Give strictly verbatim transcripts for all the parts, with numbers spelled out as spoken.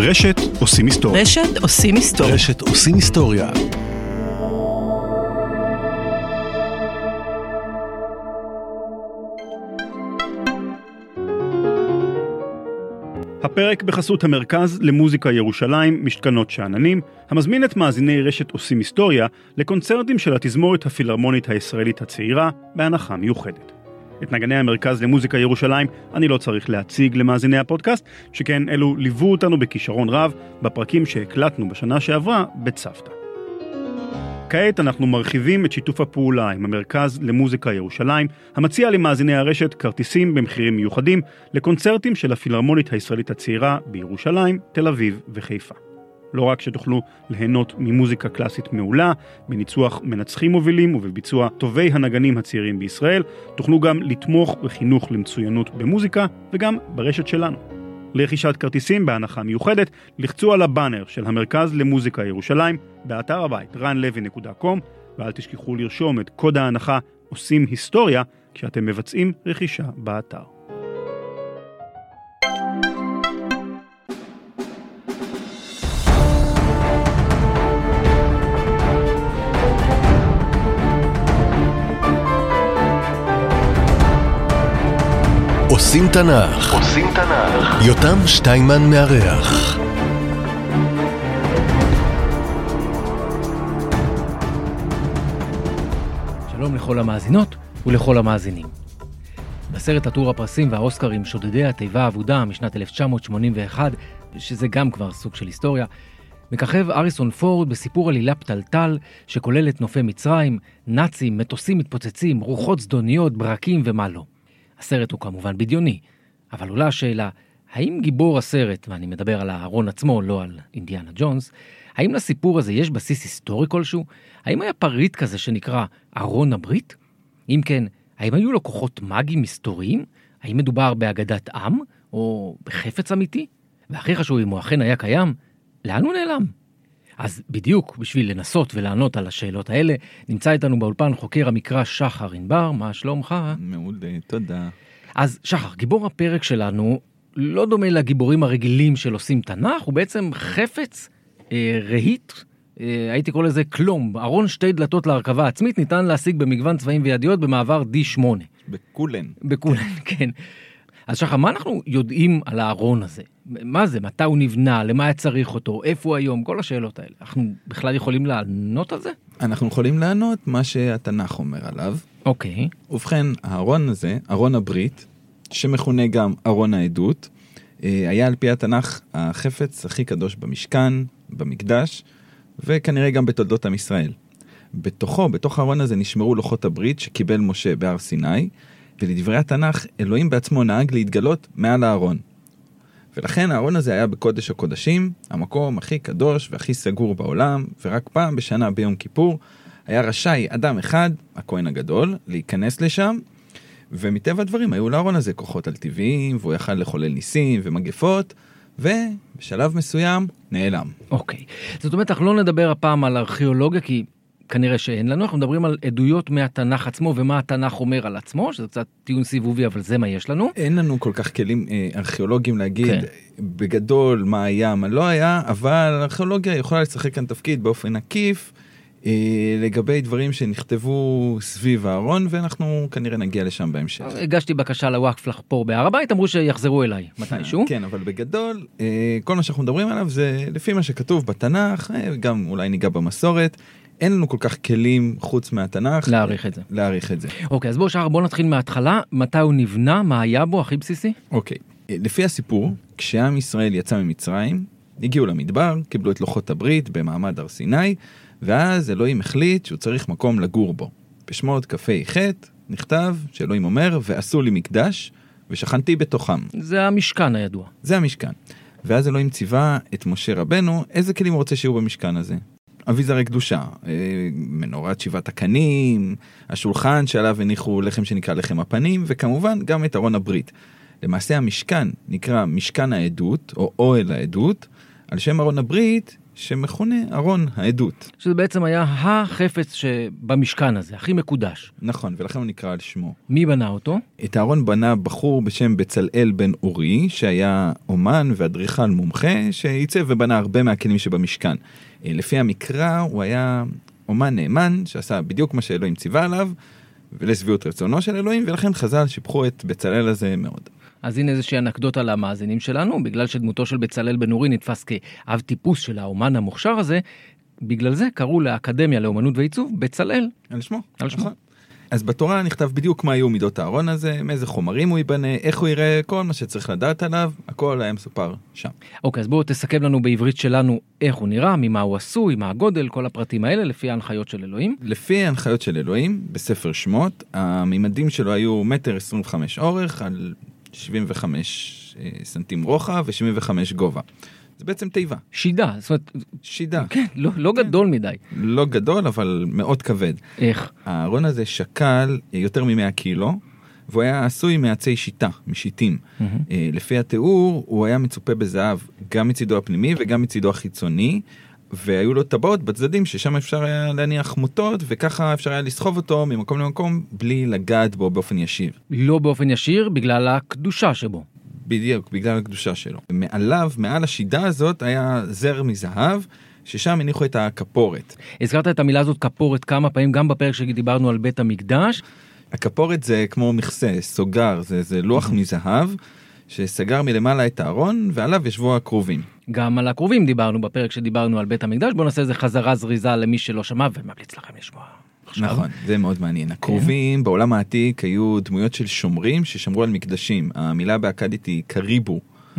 רשת עושים היסטוריה. רשת עושים היסטוריה. רשת עושים היסטוריה. הפרק בחסות המרכז למוזיקה ירושלים, משכנות שאננים, המזמין את מאזיני רשת עושים היסטוריה לקונצרטים של התזמורת הפילהרמונית הישראלית הצעירה בהנחה מיוחדת. את נגני המרכז למוזיקה ירושלים אני לא צריך להציג למאזיני הפודקאסט, שכן אלו ליוו אותנו בכישרון רב בפרקים שהקלטנו בשנה שעברה בצוותא. כעת אנחנו מרחיבים את שיתוף הפעולה עם המרכז למוזיקה ירושלים, המציע למאזיני הרשת כרטיסים במחירים מיוחדים לקונצרטים של הפילהרמונית הישראלית הצעירה בירושלים, תל אביב וחיפה. לא רק שתוכלו ליהנות ממוזיקה קלאסית מעולה, בניצוח מנצחים מובילים ובביצוע טובי הנגנים הצעירים בישראל, תוכלו גם לתמוך בחינוך למצוינות במוזיקה וגם ברשת שלנו. לרכישת כרטיסים בהנחה מיוחדת, לחצו על הבאנר של המרכז למוזיקה ירושלים באתר הבית רן לוי נקודה קום, ואל תשכחו לרשום את קוד ההנחה עושים היסטוריה כשאתם מבצעים רכישה באתר. עושים תנ"ך. עושים תנ"ך. יותם שטיינמן מארח. שלום לכל המאזינות ולכל המאזינים. בסרט עטור הפרסים והאוסקרים שודדי התיבה האבודה משנת אלף תשע מאות שמונים ואחת, שזה גם כבר סוג של היסטוריה, מככב אריסון פורד בסיפור עלילה פתלתל שכולל את נופי מצרים, נאצים, מטוסים מתפוצצים, רוחות זדוניות, ברקים ומה לא. הסרט הוא כמובן בדיוני, אבל עולה השאלה, האם גיבור הסרט, ואני מדבר על הארון עצמו, לא על אינדיאנה ג'ונס, האם לסיפור הזה יש בסיס היסטורי כלשהו? האם היה פריט כזה שנקרא ארון הברית? אם כן, האם היו לו כוחות מאגיים היסטוריים? האם מדובר באגדת עם, או בחפץ אמיתי? והכי חשוב, אם הוא אכן היה קיים, לאן הוא נעלם? אז בדיוק בשביל לנסות ולענות על השאלות האלה, נמצא איתנו באולפן חוקר המקרא שחר ענבר. מה שלומך? מעולה, תודה. אז שחר, גיבור הפרק שלנו לא דומה לגיבורים הרגילים של עושים תנ"ך, הוא בעצם חפץ, אה, רהיט, אה, הייתי קורא לזה קלום, ארון שתי דלתות להרכבה עצמית, ניתן להשיג במגוון צבעים וידיות במעבר די שמונה. בקולן. בקולן, כן. אז שחר, מה אנחנו יודעים על הארון הזה? מה זה? מתי הוא נבנה? למה היה צריך אותו? איפה הוא היום? כל השאלות האלה. אנחנו בכלל יכולים לענות על זה? אנחנו יכולים לענות מה שהתנ"ך אומר עליו. אוקיי. ובכן, הארון הזה, ארון הברית, שמכונה גם ארון העדות, היה על פי התנ"ך החפץ הכי קדוש במשכן, במקדש, וכנראה גם בתולדות עם ישראל. בתוכו, בתוך הארון הזה נשמרו לוחות הברית שקיבל משה בהר סיני, ולדברי התנ"ך, אלוהים בעצמו נהג להתגלות מעל הארון. ולכן הארון הזה היה בקודש הקודשים, המקום הכי קדוש והכי סגור בעולם, ורק פעם בשנה ביום כיפור, היה רשאי אדם אחד, הכהן הגדול, להיכנס לשם, ומטבע הדברים היו לארון הזה כוחות על טבעיים, והוא יכל לחולל ניסים ומגפות, ובשלב מסוים נעלם. אוקיי. זאת אומרת, אנחנו לא נדבר הפעם על ארכיאולוגיה, כי כנראה שאין לנו, אנחנו מדברים על עדויות מהתנ"ך עצמו, ומה התנ"ך אומר על עצמו, שזה קצת טיעון סיבובי, אבל זה מה יש לנו. אין לנו כל כך כלים אה, ארכיאולוגיים להגיד כן. בגדול מה היה, מה לא היה, אבל ארכיאולוגיה יכולה לשחק כאן תפקיד באופן עקיף, אה, לגבי דברים שנכתבו סביב הארון, ואנחנו כנראה נגיע לשם בהמשך. הגשתי בקשה לוואקף לחפור בהר הבית, אמרו שיחזרו אליי מתישהו. כן, אבל בגדול, אה, כל מה שאנחנו מדברים עליו זה לפי מה שכתוב בתנ"ך, אה, גם אולי ניגע במסורת, אין לנו כל כך כלים חוץ מהתנ"ך. להעריך את זה. להעריך את זה. אוקיי, אז בואו שחר, בואו נתחיל מההתחלה. מתי הוא נבנה? מה היה בו? הכי בסיסי? אוקיי. לפי הסיפור, כשעם ישראל יצא ממצרים, הגיעו למדבר, קיבלו את לוחות הברית במעמד הר סיני, ואז אלוהים החליט שהוא צריך מקום לגור בו. בשמות כ"ה ח' נכתב שאלוהים אומר, ועשו לי מקדש, ושכנתי בתוכם. זה המשכן הידוע. זה המשכן. ואז אלוהים ציווה את משה רבנו, איזה כלים הוא רוצה שיהיו במשכן הזה? אביזרי קדושה, מנורת שבעת הקנים, השולחן שעליו הניחו לחם שנקרא לחם הפנים, וכמובן גם את ארון הברית. למעשה המשכן נקרא משכן העדות, או אוהל העדות, על שם ארון הברית, שמכונה ארון העדות. שזה בעצם היה החפץ שבמשכן הזה, הכי מקודש. נכון, ולכן הוא נקרא על שמו. מי בנה אותו? את הארון בנה בחור בשם בצלאל בן אורי, שהיה אומן ואדריכל מומחה, שעיצב ובנה הרבה מהכלים שבמשכן. לפי המקרא הוא היה אומן נאמן, שעשה בדיוק מה שאלוהים ציווה עליו, ולשביעות רצונו של אלוהים, ולכן חז"ל שיבחו את בצלאל הזה מאוד. אז הנה איזושהי אנקדוטה למאזינים שלנו, בגלל שדמותו של בצלאל בן אורי נתפס כאב טיפוס של האומן המוכשר הזה, בגלל זה קראו לאקדמיה לאומנות ועיצוב בצלאל. על שמו. על שמו. אז בתורה נכתב בדיוק מה היו מידות הארון הזה, מאיזה חומרים הוא ייבנה, איך הוא יראה, כל מה שצריך לדעת עליו, הכל היה מסופר שם. אוקיי, אז בואו תסכם לנו בעברית שלנו איך הוא נראה, ממה הוא עשוי, מה הגודל, כל הפרטים האלה, לפי ההנחיות של אלוהים. לפי ההנחיות של אלוהים, בספר שמות, הממדים שלו היו מטר עשרים וחמש אורך, על שבעים וחמש סנטים רוחב ו-שבעים וחמש גובה. זה בעצם תיבה. שידה, זאת אומרת... שידה. כן, לא, לא כן. גדול מדי. לא גדול, אבל מאוד כבד. איך? הארון הזה שקל יותר מ-מאה קילו, והוא היה עשוי מעצי שיטה, משיטים. Mm-hmm. לפי התיאור, הוא היה מצופה בזהב, גם מצידו הפנימי וגם מצידו החיצוני, והיו לו טבעות בצדדים ששם אפשר היה להניח מוטות, וככה אפשר היה לסחוב אותו ממקום למקום, בלי לגעת בו באופן ישיר. לא באופן ישיר, בגלל הקדושה שבו. בדיוק, בגלל הקדושה שלו. מעליו, מעל השידה הזאת, היה זר מזהב, ששם הניחו את הכפורת. הזכרת את המילה הזאת כפורת כמה פעמים, גם בפרק שדיברנו על בית המקדש. הכפורת זה כמו מכסה, סוגר, זה, זה לוח מזהב, שסגר מלמעלה את הארון, ועליו ישבו הקרובים. גם על הקרובים דיברנו בפרק שדיברנו על בית המקדש, בואו נעשה איזה חזרה זריזה למי שלא שמע, וממליץ לכם לשמוע. נכון, זה מאוד מעניין. הקרובים בעולם העתיק היו דמויות של שומרים ששמרו על מקדשים. המילה באקדית היא קריבו.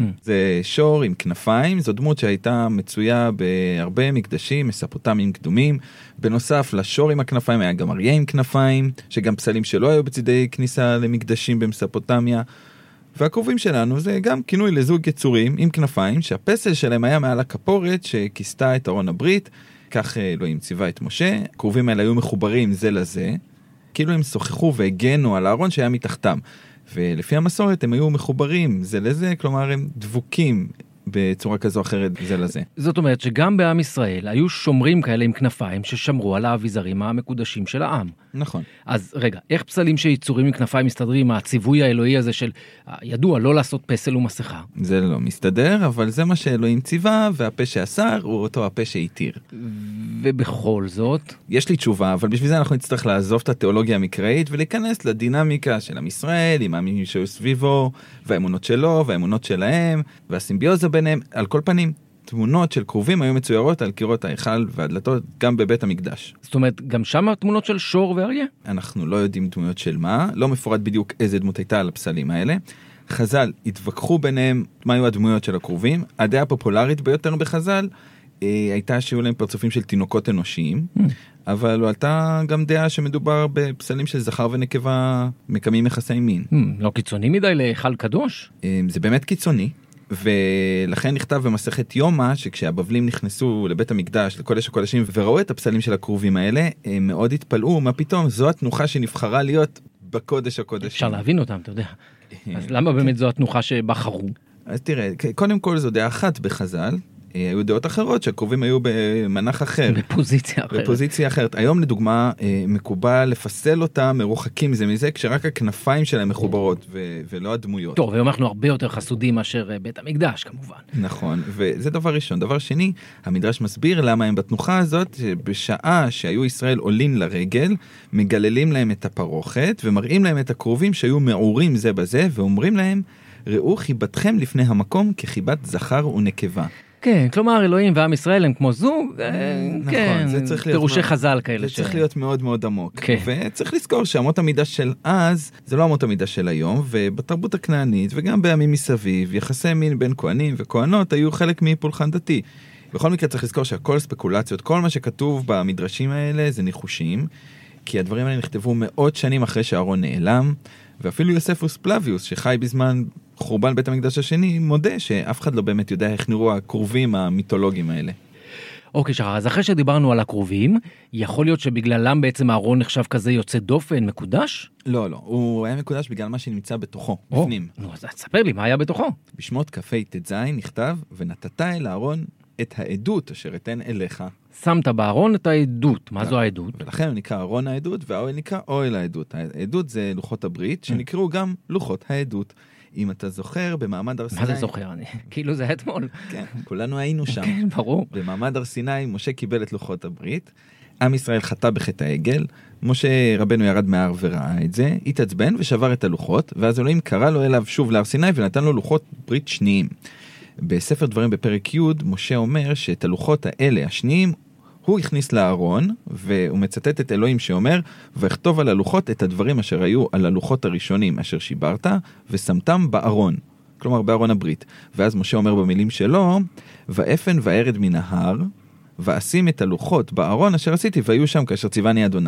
זה שור עם כנפיים, זו דמות שהייתה מצויה בהרבה מקדשים, מספוטמיים קדומים. בנוסף לשור עם הכנפיים היה גם אריה עם כנפיים, שגם פסלים שלא היו בצדי כניסה למקדשים במספוטמיה. והקרובים שלנו זה גם כינוי לזוג יצורים עם כנפיים, שהפסל שלהם היה מעל הכפורת שכיסתה את ארון הברית. כך אלוהים ציווה את משה. הקרובים האלה היו מחוברים זה לזה, כאילו הם שוחחו והגנו על הארון שהיה מתחתם. ולפי המסורת הם היו מחוברים זה לזה, כלומר הם דבוקים בצורה כזו או אחרת זה לזה. זאת אומרת שגם בעם ישראל היו שומרים כאלה עם כנפיים ששמרו על האביזרים המקודשים של העם. נכון. אז רגע, איך פסלים שיצורים עם כנפיים מסתדרים עם הציווי האלוהי הזה של ידוע לא לעשות פסל ומסכה? זה לא מסתדר, אבל זה מה שאלוהים ציווה, והפה שאסר הוא אותו הפה שהתיר. ובכל זאת? יש לי תשובה, אבל בשביל זה אנחנו נצטרך לעזוב את התיאולוגיה המקראית ולהיכנס לדינמיקה של עם ישראל, עם העמים שהיו סביבו, והאמונות שלו, והאמונות שלהם, והסימביוזה ביניהם. על כל פנים, תמונות של קרובים היו מצוירות על קירות ההיכל והדלתות גם בבית המקדש. זאת אומרת, גם שם תמונות של שור ואריה? אנחנו לא יודעים דמויות של מה, לא מפורט בדיוק איזה דמות הייתה על הפסלים האלה. חז"ל התווכחו ביניהם מה היו הדמויות של הקרובים. הדעה הפופולרית ביותר בחז"ל הייתה שיהיו להם פרצופים של תינוקות אנושיים, אבל עלתה גם דעה שמדובר בפסלים של זכר ונקבה מקיימים יחסי מין. לא קיצוני מדי להיכל קדוש? זה באמת קיצוני. ולכן נכתב במסכת יומא, שכשהבבלים נכנסו לבית המקדש, לקודש הקודשים, וראו את הפסלים של הקרובים האלה, הם מאוד התפלאו, מה פתאום, זו התנוחה שנבחרה להיות בקודש הקודשים. אפשר להבין אותם, אתה יודע. אז למה באמת זו התנוחה שבחרו? אז תראה, קודם כל זו דעה אחת בחז"ל, היו דעות אחרות שהקרובים היו במנח אחר. בפוזיציה אחרת. בפוזיציה אחרת. היום לדוגמה מקובל לפסל אותם מרוחקים מזה מזה, כשרק הכנפיים שלהם מחוברות ו- ולא הדמויות. טוב, היום אנחנו הרבה יותר חסודים מאשר בית המקדש כמובן. נכון, וזה דבר ראשון. דבר שני, המדרש מסביר למה הם בתנוחה הזאת, בשעה שהיו ישראל עולים לרגל, מגללים להם את הפרוכת ומראים להם את הקרובים שהיו מעורים זה בזה, ואומרים להם, ראו חיבתכם לפני המקום כחיבת זכר ונקבה. כן, כלומר, אלוהים ועם ישראל הם כמו זוג, כן, פירושי חז"ל כאלה. זה צריך להיות מאוד מאוד עמוק. וצריך לזכור שאמות המידה של אז, זה לא אמות המידה של היום, ובתרבות הכנענית, וגם בימים מסביב, יחסי מין בין כהנים וכהנות, היו חלק מפולחן דתי. בכל מקרה צריך לזכור שהכל ספקולציות, כל מה שכתוב במדרשים האלה זה ניחושים, כי הדברים האלה נכתבו מאות שנים אחרי שהארון נעלם, ואפילו יוספוס פלביוס, שחי בזמן חורבן בית המקדש השני, מודה שאף אחד לא באמת יודע איך נראו הקרובים המיתולוגיים האלה. אוקיי, שחר, אז אחרי שדיברנו על הקרובים, יכול להיות שבגללם בעצם הארון נחשב כזה יוצא דופן, מקודש? לא, לא, הוא היה מקודש בגלל מה שנמצא בתוכו, בפנים. נו, אז תספר לי, מה היה בתוכו? בשמות כ"ה ט"ז נכתב, ונתת אל הארון את העדות אשר אתן אליך. שמת בארון את העדות. מה זו העדות? ולכן הוא נקרא ארון העדות, והאוהל נקרא אוהל העדות. העדות זה לוחות הברית, שנקראו גם לוחות העדות. אם אתה זוכר, במעמד הר סיני... מה זה זוכר? אני... כאילו זה אתמול. כן, כולנו היינו שם. כן, ברור. במעמד הר סיני, משה קיבל את לוחות הברית, עם ישראל חטא בחטא העגל, משה רבנו ירד מההר וראה את זה, התעצבן ושבר את הלוחות, ואז אלוהים קרא לו אליו שוב להר סיני ונתן לו לוחות ברית שניים. בספר דברים בפרק י' משה אומר שאת הלוחות האלה השניים הוא הכניס לארון, והוא מצטט את אלוהים שאומר, וכתוב על הלוחות את הדברים אשר היו על הלוחות הראשונים אשר שיברת, ושמתם בארון, כלומר בארון הברית. ואז משה אומר במילים שלו, ואפן וארד מן ההר, ואשים את הלוחות בארון אשר עשיתי, והיו שם כאשר ציווני אדוני.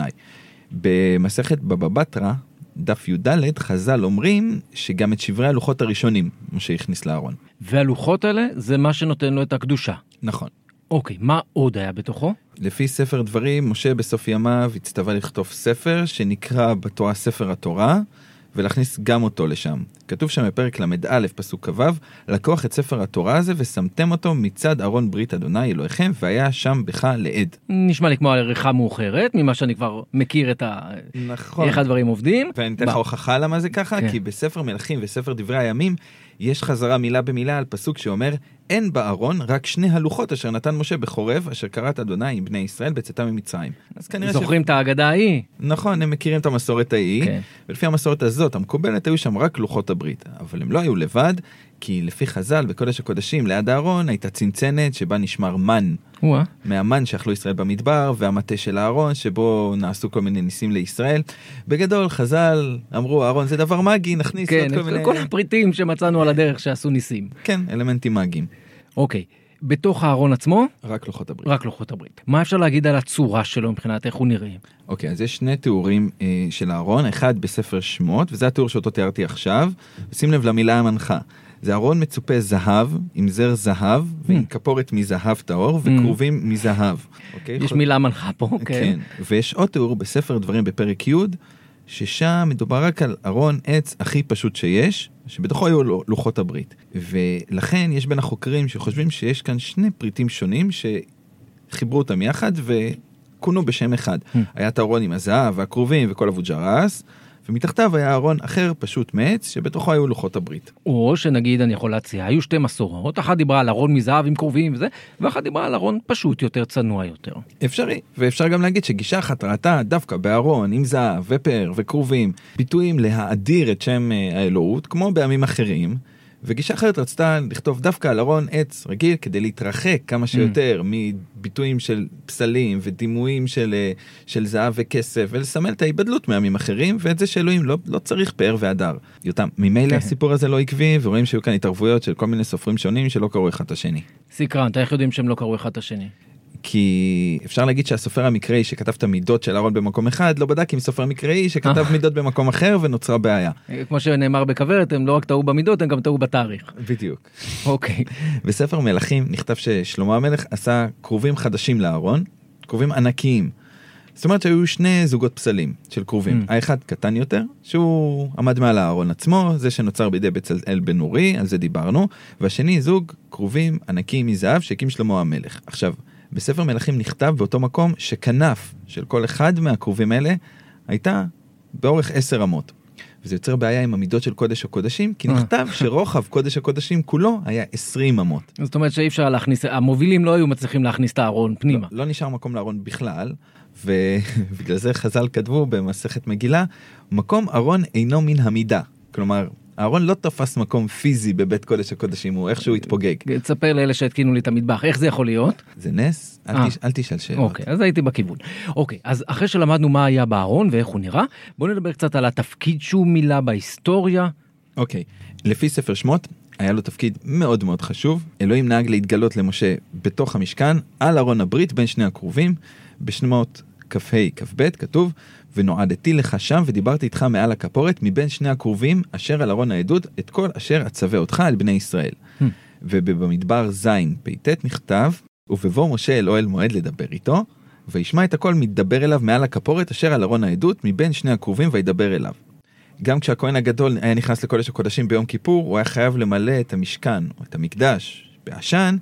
במסכת בבא בתרא, דף י"ד, חז"ל אומרים שגם את שברי הלוחות הראשונים משה הכניס לארון. והלוחות האלה זה מה שנותן לו את הקדושה. נכון. אוקיי, מה עוד היה בתוכו? לפי ספר דברים, משה בסוף ימיו הצטווה לכתוב ספר שנקרא בתורה ספר התורה, ולהכניס גם אותו לשם. כתוב שם בפרק למד א' פסוק כ"ו, לקוח את ספר התורה הזה ושמתם אותו מצד ארון ברית אדוני אלוהיכם, והיה שם בך לעד. נשמע לי כמו עריכה מאוחרת, ממה שאני כבר מכיר את ה... נכון. איך הדברים עובדים. ואני אתן לך הוכחה למה זה ככה, כן. כי בספר מלכים וספר דברי הימים, יש חזרה מילה במילה על פסוק שאומר, אין בארון רק שני הלוחות אשר נתן משה בחורב, אשר קראת אדוני עם בני ישראל בצאתם ממצרים. אז כנראה זוכרים ש... את ההגדה ההיא? נכון, הם מכירים את המסורת ההיא, כן. ולפי המסורת הזאת, המקובלת, היו שם רק לוחות הברית, אבל הם לא היו לבד, כי לפי חז"ל, בקודש הקודשים, ליד הארון, הייתה צנצנת שבה נשמר מן. וואה. מהמן שאכלו ישראל במדבר, והמטה של הארון, שבו נעשו כל מיני ניסים לישראל. בגדול, חז"ל אמרו, הארון זה דבר מגי, נכניס כן, עוד כל מיני... כל הפריטים שמצאנו על הדרך שעשו ניסים. כן, אלמנטים מגיים. אוקיי, בתוך הארון עצמו, רק לוחות הברית. רק לוחות הברית. מה אפשר להגיד על הצורה שלו מבחינת איך הוא נראה? אוקיי, אז יש שני תיאורים אה, של הארון, אחד בספר שמות, וזה התיאור שאותו תיארתי עכשיו, ושים לב למילה המנחה. זה ארון מצופה זהב, עם זר זהב, ועם כפורת מזהב טהור, וכרובים מזהב. אוקיי? יש מילה מנחה פה, כן. כן. ויש עוד תיאור בספר דברים בפרק י', ששם מדובר רק על ארון עץ הכי פשוט שיש, שבתוכו היו לוחות הברית. ולכן יש בין החוקרים שחושבים שיש כאן שני פריטים שונים שחיברו אותם יחד וכונו בשם אחד. היה את הארון עם הזהב והכרובים וכל אבוג'רס, ומתחתיו היה ארון אחר פשוט מעץ, שבתוכו היו לוחות הברית. או שנגיד, אני יכול להציע, היו שתי מסורות, אחת דיברה על ארון מזהב עם כרובים וזה, ואחת דיברה על ארון פשוט יותר, צנוע יותר. אפשרי, ואפשר גם להגיד שגישה אחת ראתה דווקא בארון עם זהב ופר וכרובים, ביטויים להאדיר את שם האלוהות, כמו בימים אחרים, וגישה אחרת רצתה לכתוב דווקא על ארון עץ רגיל, כדי להתרחק כמה שיותר mm. מביטויים של פסלים ודימויים של, של זהב וכסף, ולסמל את ההיבדלות מימים אחרים, ואת זה שאלוהים לא, לא צריך פאר והדר. יותם, ממילא okay. הסיפור הזה לא עקבי, ורואים שהיו כאן התערבויות של כל מיני סופרים שונים שלא קראו אחד את השני. סקרן, איך יודעים שהם לא קראו אחד את השני? כי אפשר להגיד שהסופר המקראי שכתב את המידות של ארון במקום אחד, לא בדק עם סופר מקראי שכתב מידות במקום אחר ונוצרה בעיה. כמו שנאמר בכוורת, הם לא רק טעו במידות, הם גם טעו בתאריך. בדיוק. אוקיי. בספר מלכים נכתב ששלמה המלך עשה כרובים חדשים לארון, כרובים ענקיים. זאת אומרת שהיו שני זוגות פסלים של כרובים. האחד קטן יותר, שהוא עמד מעל הארון עצמו, זה שנוצר בידי בצלאל בן אורי, על זה דיברנו, והשני זוג כרובים ענקיים מזהב שהקים שלמה המלך. עכשיו, בספר מלכים נכתב באותו מקום שכנף של כל אחד מהכרובים האלה הייתה באורך עשר אמות. וזה יוצר בעיה עם המידות של קודש הקודשים, כי נכתב שרוחב קודש הקודשים כולו היה עשרים אמות. זאת אומרת שאי אפשר להכניס, המובילים לא היו מצליחים להכניס את הארון פנימה. לא, לא נשאר מקום לארון בכלל, ובגלל זה חז"ל כתבו במסכת מגילה, מקום ארון אינו מן המידה. כלומר, הארון לא תפס מקום פיזי בבית קודש הקודשים, הוא איכשהו התפוגג. תספר לאלה שהתקינו לי את המטבח, איך זה יכול להיות? זה נס, אל, תש, אל תשאל שאלות. אוקיי, אז הייתי בכיוון. אוקיי, אז אחרי שלמדנו מה היה בארון ואיך הוא נראה, בואו נדבר קצת על התפקיד שהוא מילה בהיסטוריה. אוקיי, לפי ספר שמות, היה לו תפקיד מאוד מאוד חשוב. אלוהים נהג להתגלות למשה בתוך המשכן, על ארון הברית בין שני הכרובים, בשמות כ"ה כ"ב כתוב, ונועדתי לך שם ודיברתי איתך מעל הכפורת מבין שני הכרובים אשר על ארון העדות את כל אשר אצווה אותך על בני ישראל. Hmm. ובמדבר זין פ"ט נכתב, ובבוא משה אל אוהל מועד לדבר איתו, וישמע את הכל מתדבר אליו מעל הכפורת אשר על ארון העדות מבין שני הכרובים וידבר אליו. גם כשהכהן הגדול היה נכנס לקודש הקודשים ביום כיפור, הוא היה חייב למלא את המשכן או את המקדש בעשן,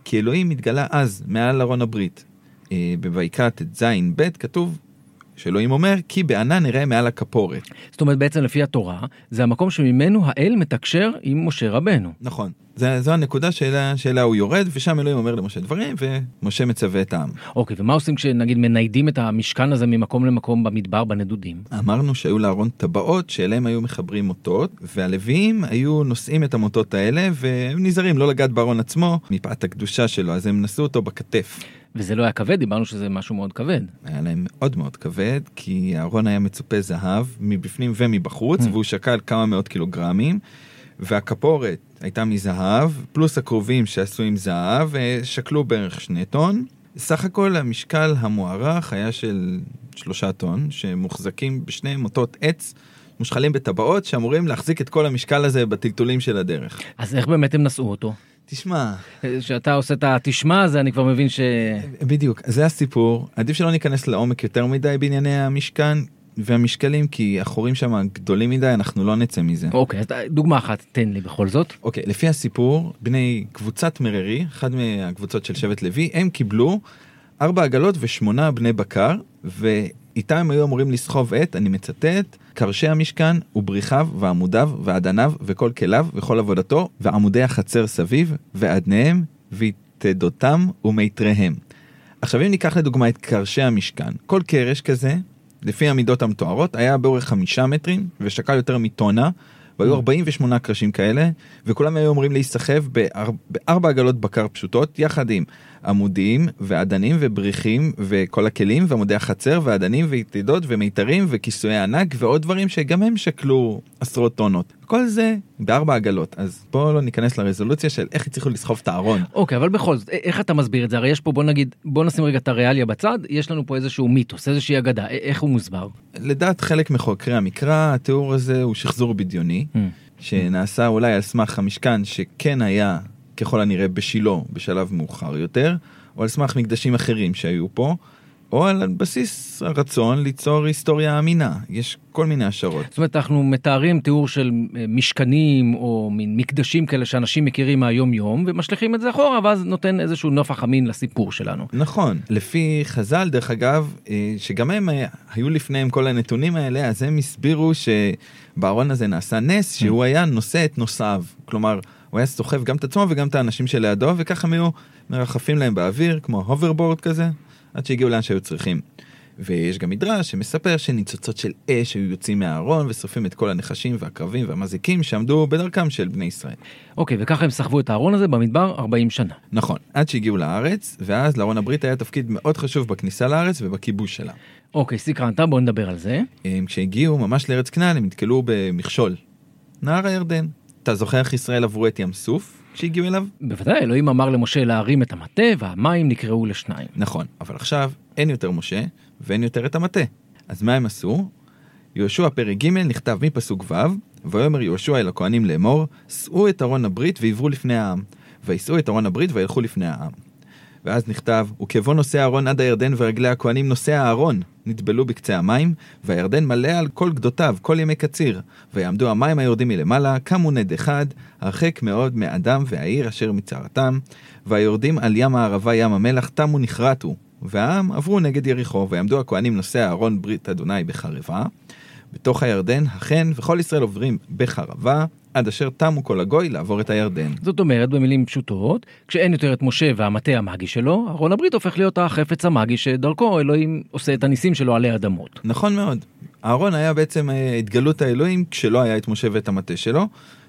כי אלוהים מתגלה אז מעל ארון הברית. בויקרא ט"ז ב' כתוב שאלוהים אומר, כי בענן נראה מעל הכפורת. זאת אומרת, בעצם לפי התורה, זה המקום שממנו האל מתקשר עם משה רבנו. נכון. זה, זו הנקודה שאלה, שאלה הוא יורד, ושם אלוהים אומר למשה דברים, ומשה מצווה את העם. אוקיי, ומה עושים כשנגיד מניידים את המשכן הזה ממקום למקום במדבר בנדודים? אמרנו שהיו לארון טבעות, שאליהם היו מחברים מוטות, והלוויים היו נושאים את המוטות האלה, והם נזהרים לא לגעת בארון עצמו, מפאת הקדושה שלו, אז הם נשאו אותו בכתף. וזה לא היה כבד, דיברנו שזה משהו מאוד כבד. היה להם מאוד מאוד כבד, כי הארון היה מצופה זהב, מבפנים ומבחוץ, והוא שקל כמה מאות קילוגרמים, והכפורת הייתה מזהב, פלוס הקרובים שעשו עם זהב, שקלו בערך שני טון. סך הכל המשקל המוערך היה של שלושה טון, שמוחזקים בשני מוטות עץ, מושחלים בטבעות, שאמורים להחזיק את כל המשקל הזה בטלטולים של הדרך. אז איך באמת הם נשאו אותו? תשמע. שאתה עושה את התשמע הזה, אני כבר מבין ש... בדיוק, זה הסיפור. עדיף שלא ניכנס לעומק יותר מדי בענייני המשכן והמשקלים, כי החורים שם גדולים מדי, אנחנו לא נצא מזה. אוקיי, אז דוגמה אחת, תן לי בכל זאת. אוקיי, לפי הסיפור, בני קבוצת מררי, אחד מהקבוצות של שבט לוי, הם קיבלו ארבע עגלות ושמונה בני בקר, ואיתם הם היו אמורים לסחוב את, אני מצטט, קרשי המשכן ובריחיו ועמודיו ועדניו וכל כליו וכל עבודתו ועמודי החצר סביב ועדניהם ותדותם ומיתריהם. עכשיו אם ניקח לדוגמה את קרשי המשכן, כל קרש כזה, לפי המידות המתוארות, היה באורך חמישה מטרים ושקל יותר מטונה, והיו ארבעים ושמונה קרשים כאלה, וכולם היו אומרים להיסחב באר... בארבע עגלות בקר פשוטות, יחד עם עמודים ועדנים ובריחים וכל הכלים, ועמודי החצר ועדנים ויתידות ומיתרים וכיסויי ענק ועוד דברים שגם הם שקלו עשרות טונות. כל זה בארבע עגלות, אז בואו לא ניכנס לרזולוציה של איך הצליחו לסחוב את הארון. אוקיי, אבל בכל זאת, איך אתה מסביר את זה? הרי יש פה, בוא נגיד, בוא נשים רגע את הריאליה בצד, יש לנו פה איזשהו מיתוס, איזושהי אגדה, איך הוא מוסבר? לדעת חלק מחוקרי המקרא, התיאור הזה הוא שחזור בדיוני, mm. שנעשה אולי על סמך המשכן שכן היה ככל הנראה בשילו בשלב מאוחר יותר, או על סמך מקדשים אחרים שהיו פה, או על בסיס הרצון ליצור היסטוריה אמינה. יש כל מיני השערות. זאת אומרת, אנחנו מתארים תיאור של משכנים או מין מקדשים כאלה שאנשים מכירים מהיום יום, ומשליכים את זה אחורה, ואז נותן איזשהו נופח אמין לסיפור שלנו. נכון. לפי חז"ל, דרך אגב, שגם הם היו לפניהם כל הנתונים האלה, אז הם הסבירו שבארון הזה נעשה נס, שהוא היה נושא את נושאיו. כלומר, הוא היה סוחב גם את עצמו וגם את האנשים שלידו, וככה הם היו מרחפים להם באוויר, כמו הוברבורד כזה. עד שהגיעו לאן שהיו צריכים. ויש גם מדרש שמספר שניצוצות של אש היו יוצאים מהארון ושורפים את כל הנחשים והקרבים והמזיקים שעמדו בדרכם של בני ישראל. אוקיי, וככה הם סחבו את הארון הזה במדבר ארבעים שנה. נכון, עד שהגיעו לארץ, ואז לארון הברית היה תפקיד מאוד חשוב בכניסה לארץ ובכיבוש שלה. אוקיי, סקרנת, בוא נדבר על זה. כשהגיעו ממש לארץ כנען, הם נתקלו במכשול. נהר הירדן. אתה זוכר איך ישראל עברו את ים סוף? שהגיעו אליו? בוודאי, אלוהים אמר למשה להרים את המטה, והמים נקראו לשניים. נכון, אבל עכשיו אין יותר משה, ואין יותר את המטה. אז מה הם עשו? יהושע פרק ג' נכתב מפסוק ו', ויאמר יהושע אל הכהנים לאמור, שאו את ארון הברית ועברו לפני העם, וישאו את ארון הברית וילכו לפני העם. ואז נכתב, וכבוא נושא הארון עד הירדן ורגלי הכהנים נושא הארון, נטבלו בקצה המים, והירדן מלא על כל גדותיו, כל ימי קציר, ויעמדו המים היורדים מלמעלה, קמו נד אחד, הרחק מאוד מאדם והעיר אשר מצערתם, והיורדים על ים הערבה ים המלח, תמו נחרטו, והעם עברו נגד יריחו, ויעמדו הכהנים נושא הארון ברית אדוני בחרבה, בתוך הירדן, החן וכל ישראל עוברים בחרבה, עד אשר תמו כל הגוי לעבור את הירדן. זאת אומרת, במילים פשוטות, כשאין יותר את משה והמטה המאגי שלו, ארון הברית הופך להיות החפץ המאגי שדרכו אלוהים עושה את הניסים שלו עלי אדמות. נכון מאוד. הארון היה בעצם התגלות האלוהים כשלא היה את משה ואת המטה שלו,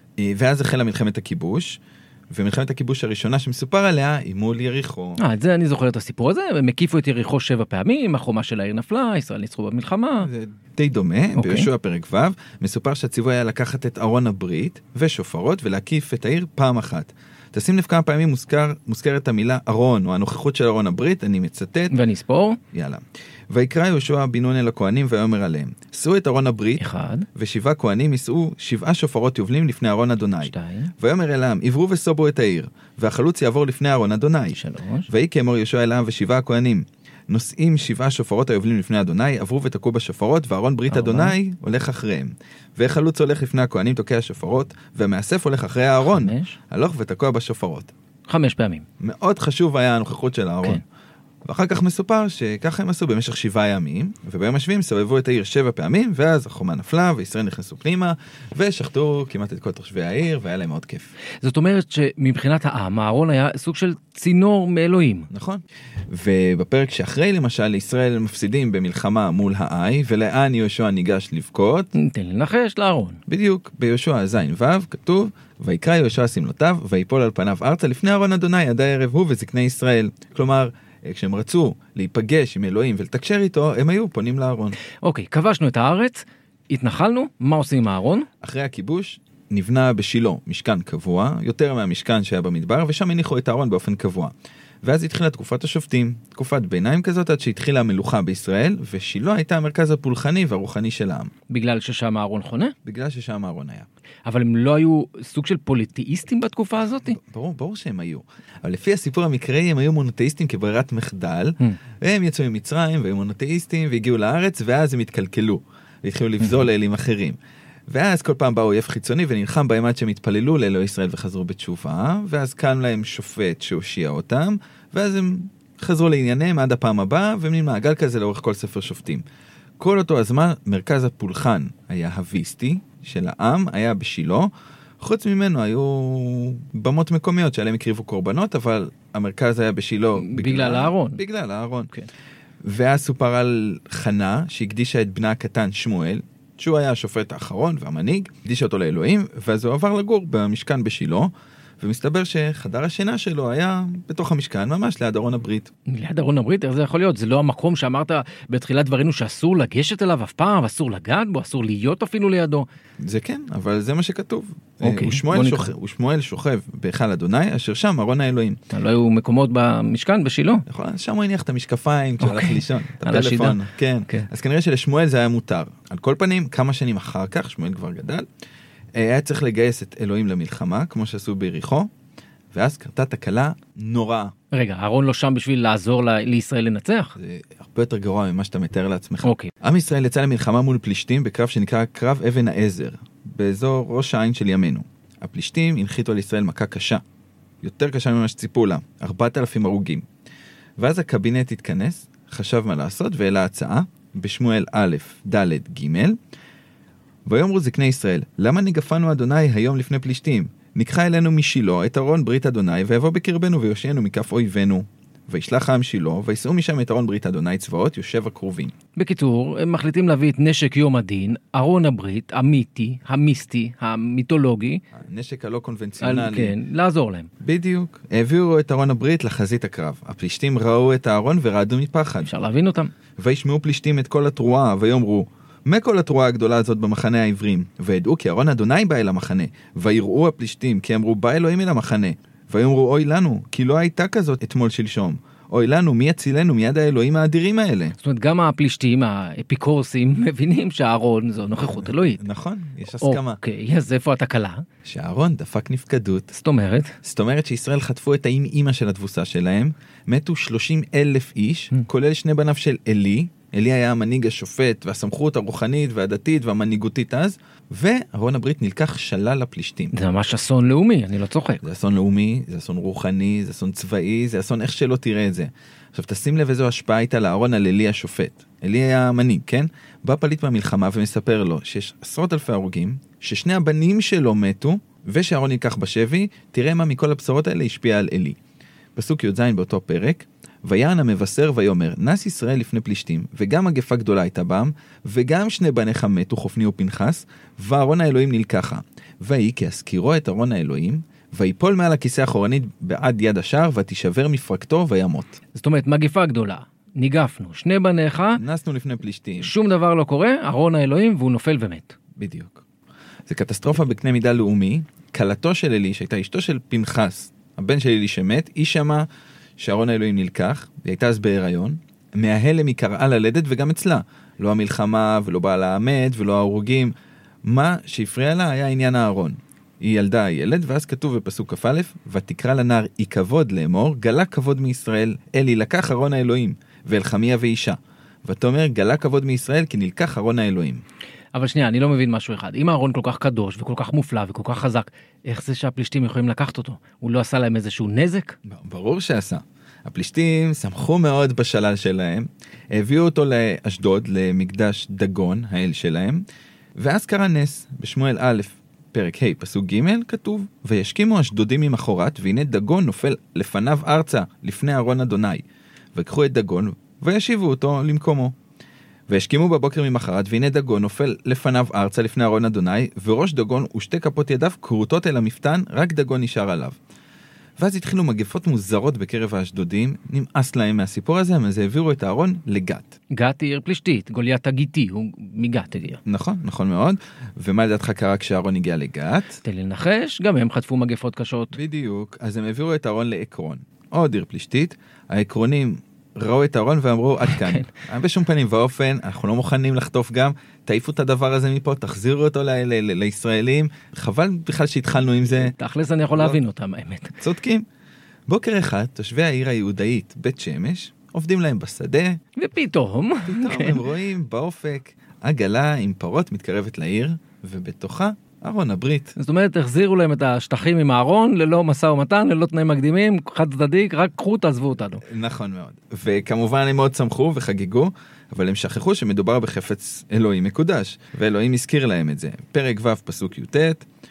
ואז החלה מלחמת הכיבוש, ומלחמת הכיבוש הראשונה שמסופר עליה היא מול יריחו. אה, את זה אני זוכר את הסיפור הזה, הם הקיפו את יריחו שבע פעמים, החומה של העיר נפלה, ישראל ניצחו במלחמה. זה די דומה, okay. ביהושע פרק ו', מסופר שהציווי היה לקחת את ארון הברית ושופרות ולהקיף את העיר פעם אחת. תשים לב כמה פעמים מוזכר, מוזכרת המילה ארון, או הנוכחות של ארון הברית, אני מצטט. ואני ספור. יאללה. ויקרא יהושע בן נון אל הכהנים ויאמר עליהם, שאו את ארון הברית, אחד. ושבעה כהנים יישאו שבעה שופרות יובלים לפני ארון אדוני. שתיים. ויאמר אל העם, עברו וסובו את העיר, והחלוץ יעבור לפני ארון אדוני. שלוש. ויהי כאמור יהושע אל העם ושבעה הכהנים, נושאים שבעה שופרות היובלים לפני אדוני, עברו ותקעו בשופרות, וארון ברית אדוני הולך אחריהם. וחלוץ הולך לפני הכהנים תוקע שופרות, והמאסף הולך אחרי הארון, הלוך ותקוע בשופרות. חמש פעמים. מאוד חשוב היה הנוכחות של אהרון. כן. ואחר כך מסופר שככה הם עשו במשך שבעה ימים, וביום השביעים סובבו את העיר שבע פעמים, ואז החומה נפלה, וישראל נכנסו פנימה, ושחטו כמעט את כל תושבי העיר, והיה להם מאוד כיף. זאת אומרת שמבחינת העם, אהרון היה סוג של צינור מאלוהים. נכון. ובפרק שאחרי למשל, ישראל מפסידים במלחמה מול האי, ולאן יהושע ניגש לבכות? תן לי לנחש לאהרון. ו' ביהושע זין ו' כתוב, ויקרא יהושע סמלותיו, ויפול על פניו ארצה לפני ארון אדוני, עד הערב הוא וזקני ישראל. כלומר, כשהם רצו להיפגש עם אלוהים ולתקשר איתו, הם היו פונים לאהרון. אוקיי, כבשנו את הארץ, התנחלנו, מה עושים עם האהרון? אחרי הכיבוש נבנה בשילה משכן קבוע, יותר מהמשכן שהיה במדבר, ושם הניחו את האהרון באופן קבוע. ואז התחילה תקופת השופטים, תקופת ביניים כזאת עד שהתחילה המלוכה בישראל, ושילה הייתה המרכז הפולחני והרוחני של העם. בגלל ששם האהרון חונה? בגלל ששם האהרון היה. אבל הם לא היו סוג של פוליטאיסטים בתקופה הזאת? ברור, ברור שהם היו. אבל לפי הסיפור המקראי הם היו מונותאיסטים כברירת מחדל, והם יצאו ממצרים והיו מונותאיסטים והגיעו לארץ, ואז הם התקלקלו, והתחילו לבזול לאלים אחרים. ואז כל פעם בא אויב חיצוני ונלחם בהם עד שהם התפללו לאלוהי ישראל וחזרו בתשובה, ואז קם להם שופט שהושיע אותם, ואז הם חזרו לענייניהם עד הפעם הבאה, והם מעגל כזה לאורך כל ספר שופטים. כל אותו הזמן מרכז הפולחן היה הוויסטי של העם, היה בשילה, חוץ ממנו היו במות מקומיות שעליהם הקריבו קורבנות, אבל המרכז היה בשילה בגלל האהרון. בגלל האהרון. כן. ואז סופר על חנה שהקדישה את בנה הקטן שמואל, שהוא היה השופט האחרון והמנהיג, הקדישה אותו לאלוהים, ואז הוא עבר לגור במשכן בשילה, ומסתבר שחדר השינה שלו היה בתוך המשכן, ממש ליד ארון הברית. ליד ארון הברית? איך זה יכול להיות? זה לא המקום שאמרת בתחילת דברינו שאסור לגשת אליו אף פעם, אסור לגעת בו, אסור להיות אפילו לידו. זה כן, אבל זה מה שכתוב. אוקיי, ושמואל שוכב, ושמואל שוכב בהיכל אדוני, אשר שם ארון האלוהים. לא היו מקומות במשכן בשילה? נכון, שם הוא הניח את המשקפיים כשהוא הלך לישון, את על השידה. הפלאפון. כן. אז כנראה שלשמואל זה היה מותר. על כל פנים, כמה שנים אחר כך, שמואל כבר גדל, היה צריך לגייס את אלוהים למלחמה, כמו שעשו ביריחו, ואז קרתה תקלה נוראה. רגע, אהרון לא שם בשביל לעזור ל- לישראל לנצח? זה הרבה יותר גרוע ממה שאתה מתאר לעצמך. אוקיי. עם ישראל יצא למלחמה מול פלישתים בקרב שנקרא קרב אבן העזר, באזור ראש העין של ימינו. הפלישתים הנחיתו על ישראל מכה קשה, יותר קשה ממה שציפו לה, ארבעת אלפים הרוגים. ואז הקבינט התכנס, חשב מה לעשות, והעלה הצעה, בשמואל א', ד', ג', ויאמרו זקני ישראל, למה ניגפנו אדוני היום לפני פלישתים? ניקחה אלינו משילה את ארון ברית אדוני, ויבוא בקרבנו ויושיענו מכף אויבינו. וישלח העם שילה, ויסעו משם את ארון ברית אדוני צבאות, יושב הקרובים. בקיצור, הם מחליטים להביא את נשק יום הדין, ארון הברית, המיתי, המיסטי, המיתולוגי. הנשק הלא קונבנציונלי. כן, לעזור להם. בדיוק. העבירו את ארון הברית לחזית הקרב. הפלישתים ראו את הארון ורעדו מפחד. אפשר להבין אותם. וישמעו פלישתים את כל התרועה, ויאמרו, מה כל התרועה הגדולה הזאת במחנה העברים? וידעו כי ארון אדוני בא אל המחנה. ויראו הפלישתים, כי אמרו, בא אלוהים אל המחנה. ויאמרו, אוי לנו, כי לא הייתה כזאת אתמול שלשום. אוי לנו, מי יצילנו מיד האלוהים האדירים האלה? זאת אומרת, גם הפלישתים, האפיקורסים, מבינים שהארון זו נוכחות אלוהית. נכון, יש הסכמה. אוקיי, אז איפה התקלה? שהארון דפק נפקדות. זאת אומרת? זאת אומרת שישראל חטפו את האם אימא של התבוסה שלהם, מתו שלושים אלף איש, כולל שני בניו של אלי, אלי היה המנהיג השופט והסמכות הרוחנית והדתית והמנהיגותית אז, וארון הברית נלקח שלל לפלישתים. זה ממש אסון לאומי, אני לא צוחק. זה אסון לאומי, זה אסון רוחני, זה אסון צבאי, זה אסון איך שלא תראה את זה. עכשיו תשים לב איזו השפעה הייתה לארון על אלי השופט. אלי היה המנהיג, כן? בא פליט מהמלחמה ומספר לו שיש עשרות אלפי הרוגים, ששני הבנים שלו מתו, ושארון נלקח בשבי, תראה מה מכל הבשורות האלה השפיע על אלי. פסוק י"ז באותו פרק, ויען המבשר ויאמר, נס ישראל לפני פלישתים, וגם מגפה גדולה הייתה בם, וגם שני בניך מתו, חופני ופנחס, וארון האלוהים נלקחה. ויהי כי הזכירו את ארון האלוהים, ויפול מעל הכיסא האחורנית בעד יד השער, ותישבר מפרקתו וימות. זאת אומרת, מגפה גדולה. ניגפנו, שני בניך, נסנו לפני פלישתים. שום דבר לא קורה, ארון האלוהים, והוא נופל ומת. בדיוק. זה קטסטרופה בקנה מידה לאומי. כלתו של אלי, שהייתה אשתו של פנחס, הבן של אלי שמת, היא שמה שארון האלוהים נלקח, היא הייתה אז בהיריון, מההלם היא קראה ללדת וגם אצלה. לא המלחמה ולא בעלה המת ולא ההרוגים. מה שהפריע לה היה עניין הארון. היא ילדה הילד, ואז כתוב בפסוק כ"א, ותקרא לנער אי כבוד לאמור, גלה כבוד מישראל, אלי לקח ארון האלוהים, ואל חמיה ואישה. ותאמר, גלה כבוד מישראל כי נלקח ארון האלוהים. אבל שנייה, אני לא מבין משהו אחד. אם הארון כל כך קדוש וכל כך מופלא וכל כך חזק, איך זה שהפלישתים יכולים לקחת אותו? הוא לא עשה להם איזשהו נזק? ברור שעשה. הפלישתים שמחו מאוד בשלל שלהם, הביאו אותו לאשדוד, למקדש דגון, האל שלהם, ואז קרה נס, בשמואל א', פרק ה', פסוק ג', כתוב, וישכימו אשדודים ממחרת, והנה דגון נופל לפניו ארצה, לפני ארון אדוני. ויקחו את דגון, וישיבו אותו למקומו. וישכימו בבוקר ממחרת, והנה דגון נופל לפניו ארצה, לפני ארון אדוני, וראש דגון ושתי כפות ידיו כרוטות אל המפתן, רק דגון נשאר עליו. ואז התחילו מגפות מוזרות בקרב האשדודים, נמאס להם מהסיפור הזה, אז העבירו את הארון לגת. גת היא עיר פלישתית, גוליית הגיטי, הוא מגת הגיע. נכון, נכון מאוד. ומה לדעתך קרה כשהארון הגיע לגת? תן לי לנחש, גם הם חטפו מגפות קשות. בדיוק, אז הם העבירו את הארון לעקרון. עוד עיר פלישתית, העקרונים ראו את הארון ואמרו, עד כאן. בשום פנים ואופן, אנחנו לא מוכנים לחטוף גם, תעיפו את הדבר הזה מפה, תחזירו אותו ל- ל- ל- לישראלים, חבל בכלל שהתחלנו עם זה. תכלס אני יכול להבין אותם, האמת. צודקים. בוקר אחד, תושבי העיר היהודאית, בית שמש, עובדים להם בשדה. ופתאום, פתאום הם רואים באופק עגלה עם פרות מתקרבת לעיר, ובתוכה ארון הברית. זאת אומרת, החזירו להם את השטחים עם הארון, ללא משא ומתן, ללא תנאים מקדימים, חד צדדי, רק קחו, תעזבו אותנו. נכון מאוד. וכמובן הם מאוד שמחו וחגיגו, אבל הם שכחו שמדובר בחפץ אלוהים מקודש, ואלוהים הזכיר להם את זה. פרק ו' פסוק י"ט,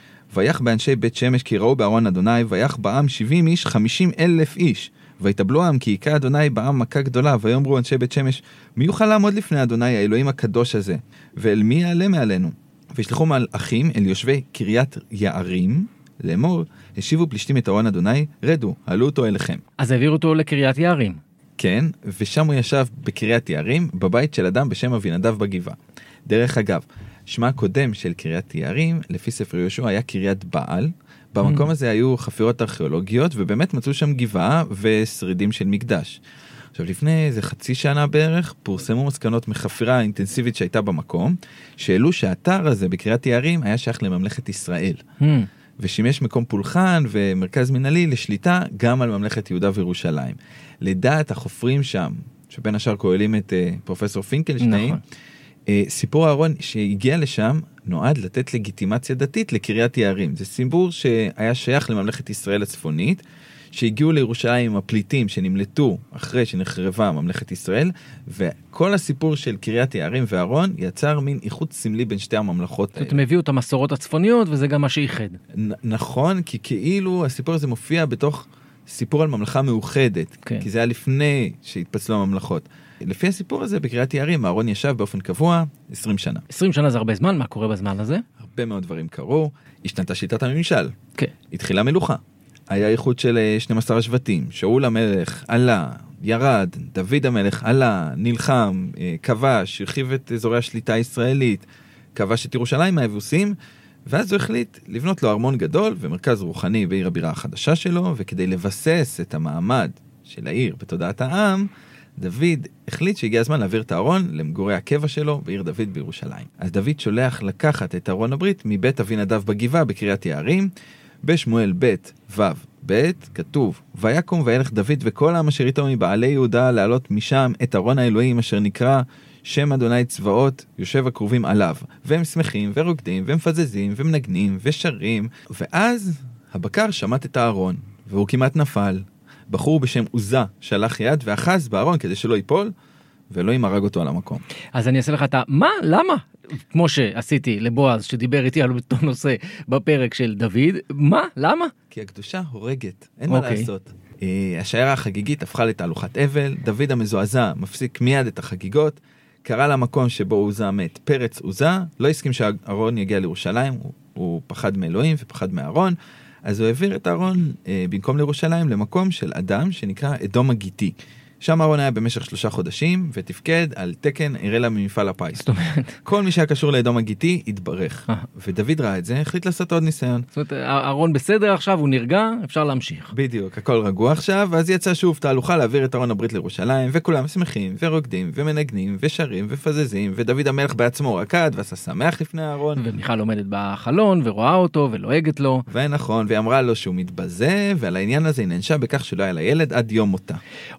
ויח באנשי בית שמש כי ראו בארון אדוני, ויח בעם שבעים איש, חמישים אלף איש. ויתבלו העם כי היכה אדוני בעם מכה גדולה, ויאמרו אנשי בית שמש, מי יוכל לעמוד לפני אדוני האלוהים הקדוש הזה, ואל מי יעלה מעלינו? וישלחו מלאכים אל יושבי קריית יערים, לאמור, השיבו פלישתים את ארון אדוני, רדו, העלו אותו אליכם. אז העבירו אותו לקריית יערים. כן, ושם הוא ישב בקריית יערים, בבית של אדם בשם אבינדב בגבעה. דרך אגב, שמה הקודם של קריית יערים, לפי ספר יהושע, היה קריית בעל. במקום הזה היו חפירות ארכיאולוגיות, ובאמת מצאו שם גבעה ושרידים של מקדש. עכשיו, לפני איזה חצי שנה בערך, פורסמו מסקנות מחפירה אינטנסיבית שהייתה במקום, שאלו שהאתר הזה בקריית יערים היה שייך לממלכת ישראל. Hmm. ושימש מקום פולחן ומרכז מנהלי לשליטה גם על ממלכת יהודה וירושלים. לדעת החופרים שם, שבין השאר כוללים את uh, פרופסור פינקלשטיין, נכון. uh, סיפור הארון שהגיע לשם נועד לתת לגיטימציה דתית לקריית יערים. זה סיפור שהיה שייך לממלכת ישראל הצפונית, שהגיעו לירושלים עם הפליטים שנמלטו אחרי שנחרבה ממלכת ישראל, וכל הסיפור של קריית יערים וארון יצר מין איחוד סמלי בין שתי הממלכות האלה. הם הביאו את המסורות הצפוניות, וזה גם מה שאיחד. נ- נכון, כי כאילו הסיפור הזה מופיע בתוך סיפור על ממלכה מאוחדת, כן. כי זה היה לפני שהתפצלו הממלכות. לפי הסיפור הזה, בקריית יערים, הארון ישב באופן קבוע עשרים שנה. עשרים שנה זה הרבה זמן, מה קורה בזמן הזה? הרבה מאוד דברים קרו, השתנתה שיטת הממשל. כן. התחילה מלוכה. היה איחוד של שנים עשר השבטים, שאול המלך עלה, ירד, דוד המלך עלה, נלחם, כבש, הרחיב את אזורי השליטה הישראלית, כבש את ירושלים היבוסים, ואז הוא החליט לבנות לו ארמון גדול ומרכז רוחני בעיר הבירה החדשה שלו, וכדי לבסס את המעמד של העיר בתודעת העם, דוד החליט שהגיע הזמן להעביר את הארון למגורי הקבע שלו בעיר דוד בירושלים. אז דוד שולח לקחת את ארון הברית מבית אבינדב בגבעה בקריית יערים, בשמואל ב' ו' ב' כתוב, ויקום וילך דוד וכל העם אשר איתו מבעלי יהודה לעלות משם את ארון האלוהים אשר נקרא שם אדוני צבאות, יושב הקרובים עליו, והם שמחים ורוקדים ומפזזים ומנגנים ושרים, ואז הבקר שמט את הארון, והוא כמעט נפל. בחור בשם עוזה שלח יד ואחז בארון כדי שלא ייפול, ואלוהים הרג אותו על המקום. אז אני אעשה לך את ה... מה? למה? כמו שעשיתי לבועז שדיבר איתי על אותו נושא בפרק של דוד, מה? למה? כי הקדושה הורגת, אין מה לעשות. השיירה החגיגית הפכה לתהלוכת אבל, דוד המזועזע מפסיק מיד את החגיגות, קרא למקום שבו עוזה מת פרץ עוזה, לא הסכים שהארון יגיע לירושלים, הוא, הוא פחד מאלוהים ופחד מהארון, אז הוא העביר את הארון במקום לירושלים למקום של אדם שנקרא אדום הגיטי. שם אהרון היה במשך שלושה חודשים, ותפקד על תקן עירלה ממפעל הפיס. זאת אומרת... כל מי שהיה קשור לאדום הגיטי התברך. ודוד ראה את זה, החליט לעשות עוד ניסיון. זאת אומרת, אהרון בסדר עכשיו, הוא נרגע, אפשר להמשיך. בדיוק, הכל רגוע עכשיו, אז יצא שוב תהלוכה להעביר את ארון הברית לירושלים, וכולם שמחים, ורוקדים, ומנגנים, ושרים, ופזזים, ודוד המלך בעצמו רקד, ועשה שמח לפני הארון. ומיכל עומדת בחלון, ורואה אותו, ולועגת לו. ונכון, והיא אמרה לו שהוא מתבזה, ועל העניין הזה היא נענשה בכך שלא היה לה ילד עד יום מותה. אוקיי,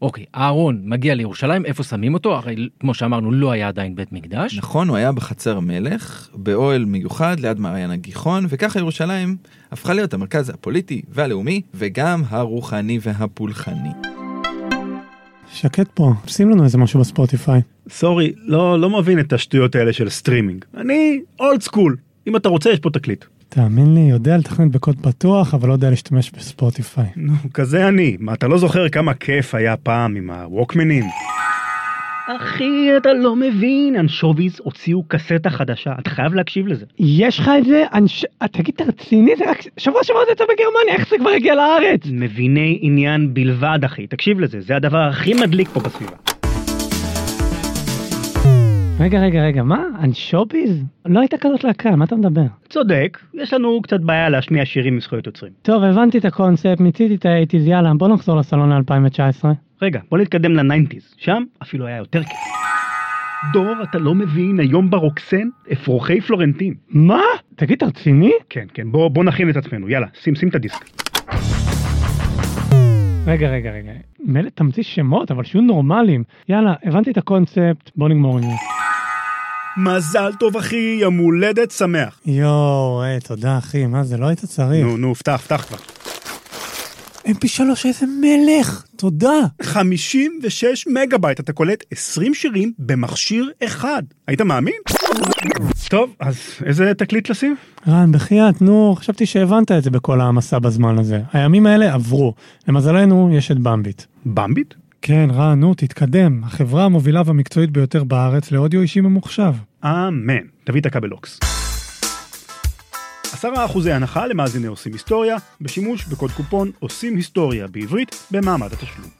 הארון מגיע לירושלים, איפה שמים אותו? הרי כמו שאמרנו, לא היה עדיין בית מקדש. נכון, הוא היה בחצר המלך, באוהל מיוחד ליד מעיין הגיחון, וככה ירושלים הפכה להיות המרכז הפוליטי והלאומי, וגם הרוחני והפולחני. שקט פה, שים לנו איזה משהו בספוטיפיי. סורי, לא, לא מבין את השטויות האלה של סטרימינג. אני אולד סקול. אם אתה רוצה, יש פה תקליט. תאמין לי, יודע לתכנת בקוד פתוח, אבל לא יודע להשתמש בספוטיפיי. נו, כזה אני. מה, אתה לא זוכר כמה כיף היה פעם עם הווקמנים? אחי, אתה לא מבין, אנשוביס הוציאו קסטה חדשה, אתה חייב להקשיב לזה. יש לך את זה? אנש... תגיד, אתה רציני? זה רק שבוע שבוע זה בגרמניה, איך זה כבר הגיע לארץ? מביני עניין בלבד, אחי, תקשיב לזה, זה הדבר הכי מדליק פה בסביבה. רגע, רגע, רגע, מה? אנשוביס? לא הייתה כזאת להקה, מה אתה מדבר? צודק, יש לנו קצת בעיה להשמיע שירים עם זכויות יוצרים. טוב, הבנתי את הקונספט, מיציתי את ה-שמונים, יאללה, בוא נחזור לסלון ל-אלפיים תשע עשרה. רגע, בוא נתקדם ל-תשעים, שם אפילו היה יותר כיף. דור, אתה לא מבין, היום ברוקסן, אפרוחי פלורנטין. מה? תגיד, אתה רציני? כן, כן, בוא, בוא נכין את עצמנו, יאללה, שים, שים את הדיסק. רגע, רגע, רגע, מלא תמציא שמות, אבל שיהיו נורמליים. יאללה, הבנתי את הקונספט, בוא נגמור עם זה. מזל טוב אחי, יום הולדת שמח. יואו, היי, תודה אחי, מה זה, לא היית צריך. נו, נו, פתח, פתח כבר. אם פי שלוש, איזה מלך, תודה. חמישים ושש מגה בייט, אתה קולט עשרים שירים במכשיר אחד. היית מאמין? טוב, אז איזה תקליט לשים? רן, בחייאת, נו, חשבתי שהבנת את זה בכל המסע בזמן הזה. הימים האלה עברו. למזלנו, יש את במביט. במביט? כן, רן, נו, תתקדם. החברה המובילה והמקצועית ביותר בארץ לאודיו אישי ממוחשב. אמן. תביא את הכבל אוקס. עשרה אחוזי הנחה למאזיני עושים היסטוריה, בשימוש בקוד קופון עושים היסטוריה בעברית במעמד התשלום.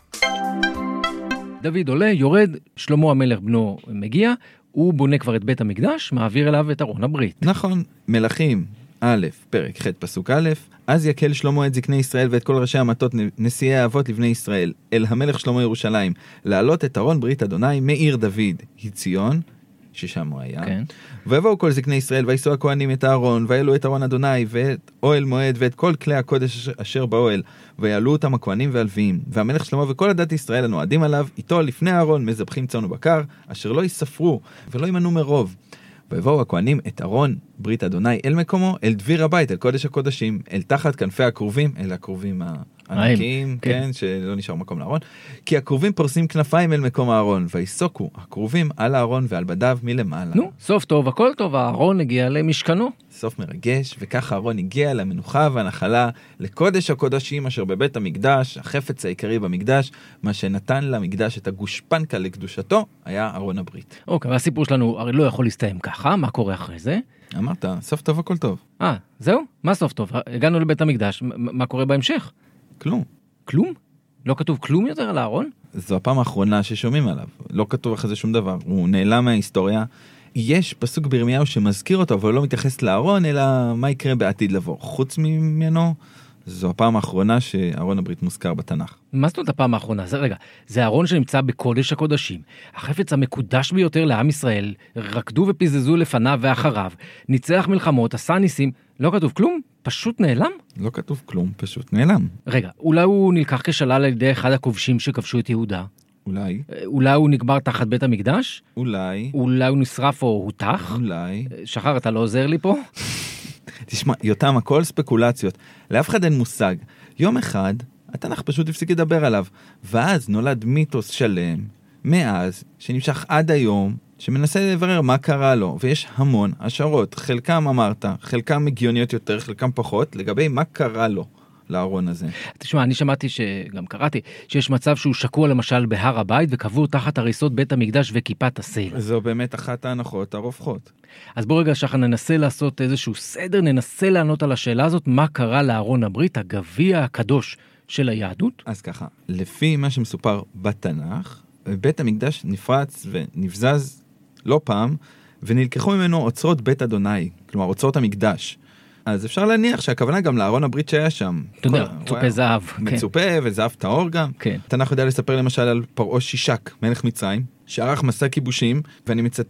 דוד עולה, יורד, שלמה המלך בנו מגיע, הוא בונה כבר את בית המקדש, מעביר אליו את ארון הברית. נכון, מלכים, א', פרק ח' פסוק א', אז יקל שלמה את זקני ישראל ואת כל ראשי המטות נשיאי האבות לבני ישראל, אל המלך שלמה ירושלים, להעלות את ארון ברית אדוני מעיר דוד, הציון, ששם הוא היה. כן. ויבואו כל זקני ישראל, וישאו הכהנים את הארון, ויעלו את ארון אדוני, ואת אוהל מועד, ואת כל כלי הקודש אשר באוהל, ויעלו אותם הכהנים והלוויים. והמלך שלמה וכל עדת ישראל הנועדים עליו, איתו לפני הארון מזבחים צאן ובקר, אשר לא יספרו, ולא ימנו מרוב. ויבואו הכהנים את ארון ברית אדוני אל מקומו, אל דביר הבית, אל קודש הקודשים, אל תחת כנפי הקרובים, אל הקרובים הענקים, כן, כן, שלא נשאר מקום לארון, כי הקרובים פורסים כנפיים אל מקום הארון, ויסוקו הקרובים על הארון ועל בדיו מלמעלה. נו, סוף טוב, הכל טוב, הארון הגיע למשכנו. סוף מרגש, וכך הארון הגיע למנוחה והנחלה, לקודש הקודשים אשר בבית המקדש, החפץ העיקרי במקדש, מה שנתן למקדש את הגושפנקה לקדושתו, היה ארון הברית. אוקיי, והסיפור שלנו הרי לא יכול להסתיים ככה, מה קורה אחרי זה? אמרת, סוף טוב הכל טוב. אה, זהו? מה סוף טוב? הגענו לבית המקדש, מה קורה בהמשך? כלום. כלום? לא כתוב כלום יותר על הארון? זו הפעם האחרונה ששומעים עליו. לא כתוב אחרי זה שום דבר. הוא נעלם מההיסטוריה. יש פסוק בירמיהו שמזכיר אותו, אבל לא מתייחס לארון, אלא מה יקרה בעתיד לבוא. חוץ ממנו, זו הפעם האחרונה שארון הברית מוזכר בתנ"ך. מה זאת אומרת הפעם האחרונה? זה רגע, זה הארון שנמצא בקודש הקודשים. החפץ המקודש ביותר לעם ישראל, רקדו ופיזזו לפניו ואחריו, ניצח מלחמות, עשה ניסים, לא כתוב כלום? פשוט נעלם? לא כתוב כלום, פשוט נעלם. רגע, אולי הוא נלקח כשלל על ידי אחד הכובשים שכבשו את יהודה? אולי. אולי הוא נקבר תחת בית המקדש? אולי. אולי הוא נשרף או הותח? אולי. שחר, אתה לא עוזר לי פה? תשמע, יותם, הכל ספקולציות. לאף אחד אין מושג. יום אחד, התנ"ך פשוט הפסיק לדבר עליו. ואז נולד מיתוס שלם, מאז, שנמשך עד היום, שמנסה לברר מה קרה לו. ויש המון השערות. חלקם אמרת, חלקם הגיוניות יותר, חלקם פחות, לגבי מה קרה לו. לארון הזה. תשמע, אני שמעתי שגם קראתי, שיש מצב שהוא שקוע למשל בהר הבית, וקבור תחת הריסות בית המקדש וכיפת הסלע. זו באמת אחת ההנחות הרווחות. אז בוא רגע שחר, ננסה לעשות איזשהו סדר, ננסה לענות על השאלה הזאת, מה קרה לארון הברית, הגביע הקדוש של היהדות? אז ככה, לפי מה שמסופר בתנ"ך, בית המקדש נפרץ ונבזז לא פעם, ונלקחו ממנו אוצרות בית אדוני, כלומר אוצרות המקדש. אז אפשר להניח שהכוונה גם לארון הברית שהיה שם. אתה יודע, מצופה זהב. מצופה וזהב טהור גם. כן. התנ"ך יודע לספר למשל על פרעה שישק, מלך מצרים, שערך מסע כיבושים, ואני מצטט,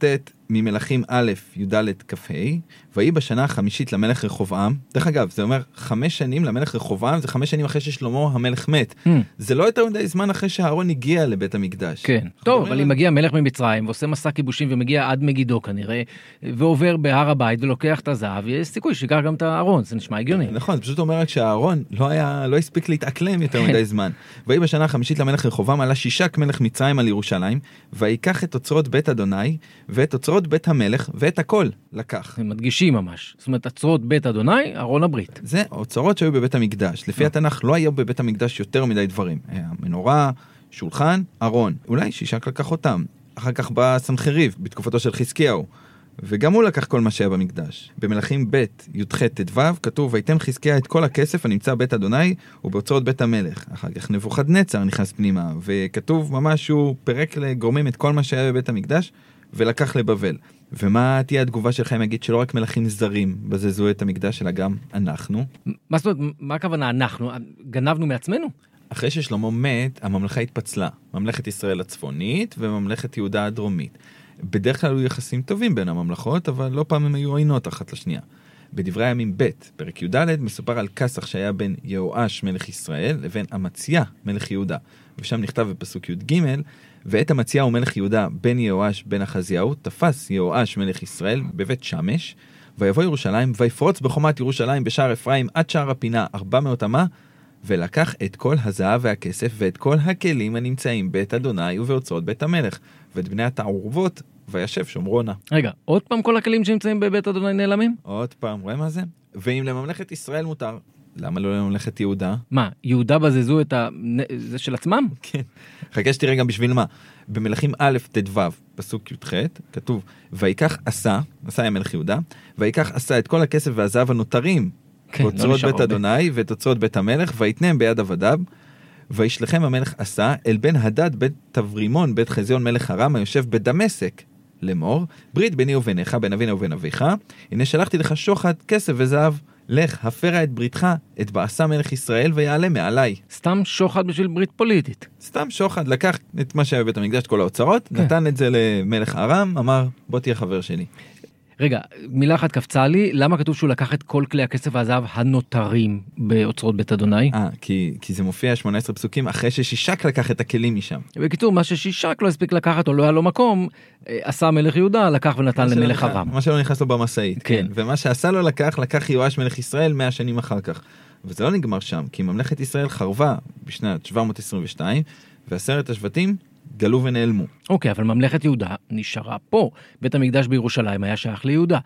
ממלכים א', י"ד כ"ה, והיא בשנה החמישית למלך רחובעם. דרך אגב, זה אומר חמש שנים למלך רחובעם, זה חמש שנים אחרי ששלמה המלך מת. Mm. זה לא יותר מדי זמן אחרי שהארון הגיע לבית המקדש. כן, טוב, אבל אם מגיע מלך ממצרים, ועושה מסע כיבושים ומגיע עד מגידו כנראה, ועובר בהר הבית ולוקח את הזהב, יש סיכוי שיגר גם את הארון, זה נשמע הגיוני. נכון, פשוט אומר רק שהארון לא היה, לא הספיק להתאקלם יותר מדי זמן. והיא בשנה החמישית למלך רחובעם עלה שישק מלך מצרים על ירושלים, ויקח את אוצרות בית אדוני, ואת אוצרות בית המלך, ואת הכל לקח. הם מדגישים ממש. זאת אומרת, אוצרות בית אדוני, ארון הברית. זה אוצרות שהיו בבית המקדש. לפי התנ"ך לא היו בבית המקדש יותר מדי דברים. מנורה, שולחן, ארון. אולי שישק לקח אותם. אחר כך בא סנחריב, בתקופתו של חזקיהו. וגם הוא לקח כל מה שהיה במקדש. במלכים ב' י"ח ט"ו כתוב, ויתן חזקיה את כל הכסף הנמצא בית אדוני ובאוצרות בית המלך. אחר כך נבוכדנצר נכנס פנימה, וכתוב ממש שהוא פרק לגורמים את כל מה שהיה בבית המקדש, ולקח לבבל. ומה תהיה התגובה שלך אם אגיד שלא רק מלכים זרים בזזו את המקדש, אלא גם אנחנו? מה זאת אומרת, מה הכוונה אנחנו? גנבנו מעצמנו? אחרי ששלמה מת, הממלכה התפצלה. ממלכת ישראל הצפונית וממלכת יהודה הדרומית. בדרך כלל היו יחסים טובים בין הממלכות, אבל לא פעם הם היו עוינות אחת לשנייה. בדברי הימים ב', פרק י"ד, מסופר על כסח שהיה בין יהואש מלך ישראל לבין אמציה מלך יהודה. ושם נכתב בפסוק י"ג, ואת אמציה ומלך יהודה בן יהואש בן אחזיהו, תפס יהואש מלך ישראל בבית שמש, ויבוא ירושלים, ויפרוץ בחומת ירושלים בשער אפרים עד שער הפינה ארבע מאות אמה, ולקח את כל הזהב והכסף ואת כל הכלים הנמצאים בית אדוני ובאוצרות בית המלך, ואת בני התערובות, וישב שומרונה. רגע, עוד פעם כל הכלים שנמצאים בבית אדוני נעלמים? עוד פעם, רואה מה זה? ואם לממלכת ישראל מותר, למה לא לממלכת יהודה? מה, יהודה בזזו את ה... זה של עצמם? כן. חכה שתראה גם בשביל מה. במלכים א' ט"ו, פסוק י"ח, כתוב, ויקח עשה, עשה היה מלך יהודה, ויקח עשה את כל הכסף והזהב הנותרים, כן, אוצרות לא בית אדוני ואת אוצרות בית המלך, ויתנם ביד עבדיו, וישלחם המלך עשה אל בן הדד בית תברימון בית חזיון מלך ארם היושב בדמשק, לאמור, ברית ביני וביניך, בין אבינו ובין אביך, הנה שלחתי לך שוחד, כסף וזהב, לך, הפרה את בריתך, את בעשה מלך ישראל, ויעלה מעליי. סתם שוחד בשביל ברית פוליטית. סתם שוחד, לקח את מה שהיה בבית המקדש, את כל האוצרות, כן. נתן את זה למלך ארם, אמר, בוא תהיה חבר שלי. רגע, מילה אחת קפצה לי, למה כתוב שהוא לקח את כל כלי הכסף והזהב הנותרים באוצרות בית אדוני? אה, כי, כי זה מופיע שמונה עשרה פסוקים אחרי ששישק לקח את הכלים משם. בקיצור, מה ששישק לא הספיק לקחת או לא היה לו מקום, עשה מלך יהודה, לקח ונתן למלך ארם. מה שלא נכנס לו במשאית, כן. כן. ומה שעשה לו לקח, לקח יהואש מלך ישראל מאה שנים אחר כך. וזה לא נגמר שם, כי ממלכת ישראל חרבה בשנת שבע מאות עשרים ושתיים, ועשרת השבטים גלו ונעלמו. אוקיי, אבל ממלכת יהודה נשארה פה. בית המקדש בירושלים היה שייך ליהודה.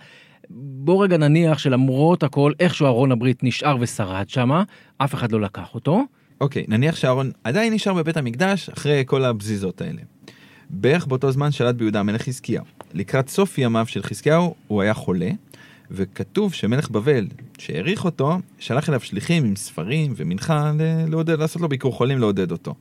בוא רגע נניח שלמרות הכל, איכשהו ארון הברית נשאר ושרד שמה, אף אחד לא לקח אותו. אוקיי, נניח שארון עדיין נשאר בבית המקדש אחרי כל הבזיזות האלה. בערך באותו זמן שלט ביהודה המלך חזקיהו. לקראת סוף ימיו של חזקיהו הוא היה חולה, וכתוב שמלך בבל שהעריך אותו, שלח אליו שליחים עם ספרים ומנחה לעודד, לעשות לו ביקור חולים לעודד אותו.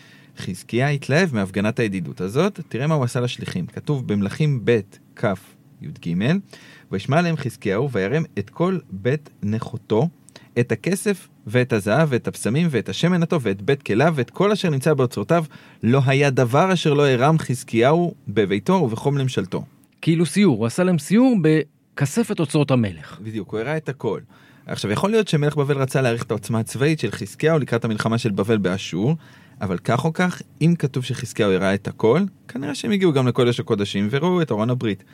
חזקיה התלהב מהפגנת הידידות הזאת, תראה מה הוא עשה לשליחים. כתוב במלכים ב' כ' י"ג, וישמע עליהם חזקיהו וירם את כל בית נכותו, את הכסף ואת הזהב ואת הפסמים ואת השמן הטוב ואת בית כליו ואת כל אשר נמצא באוצרותיו, לא היה דבר אשר לא הרם חזקיהו בביתו ובחום לממשלתו. כאילו סיור, הוא עשה להם סיור בכספת אוצרות המלך. בדיוק, הוא הראה את הכל. עכשיו, יכול להיות שמלך בבל רצה להעריך את העוצמה הצבאית של חזקיהו לקראת המלחמה של בבל באשור, אבל כך או כך, אם כתוב שחזקיהו הראה את הכל, כנראה שהם הגיעו גם לקודש הקודשים וראו את ארון הברית.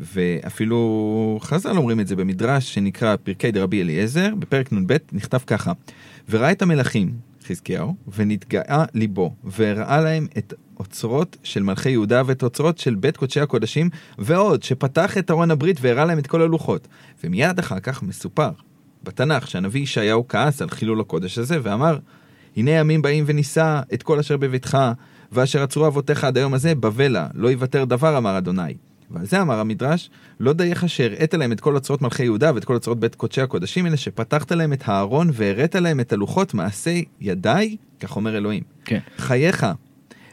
ואפילו חז"ל אומרים את זה במדרש שנקרא פרקי דרבי אליעזר, בפרק נ"ב נכתב ככה, וראה את המלכים, חזקיהו, ונתגאה ליבו, והראה להם את אוצרות של מלכי יהודה ואת אוצרות של בית קודשי הקודשים, ועוד שפתח את ארון הברית והראה להם את כל הלוחות. ומיד אחר כך מסופר בתנ"ך שהנביא ישעיהו כעס על חילול הקודש הזה ואמר, הנה ימים באים וניסה את כל אשר בביתך, ואשר עצרו אבותיך עד היום הזה, בבלה, לא יוותר דבר, אמר אדוני. ועל זה אמר המדרש, לא דייך אשר הראית להם את כל אוצרות מלכי יהודה ואת כל אוצרות בית קודשי הקודשים, אלא שפתחת להם את הארון והראית להם את הלוחות מעשי ידיי, כך אומר אלוהים. כן. חייך,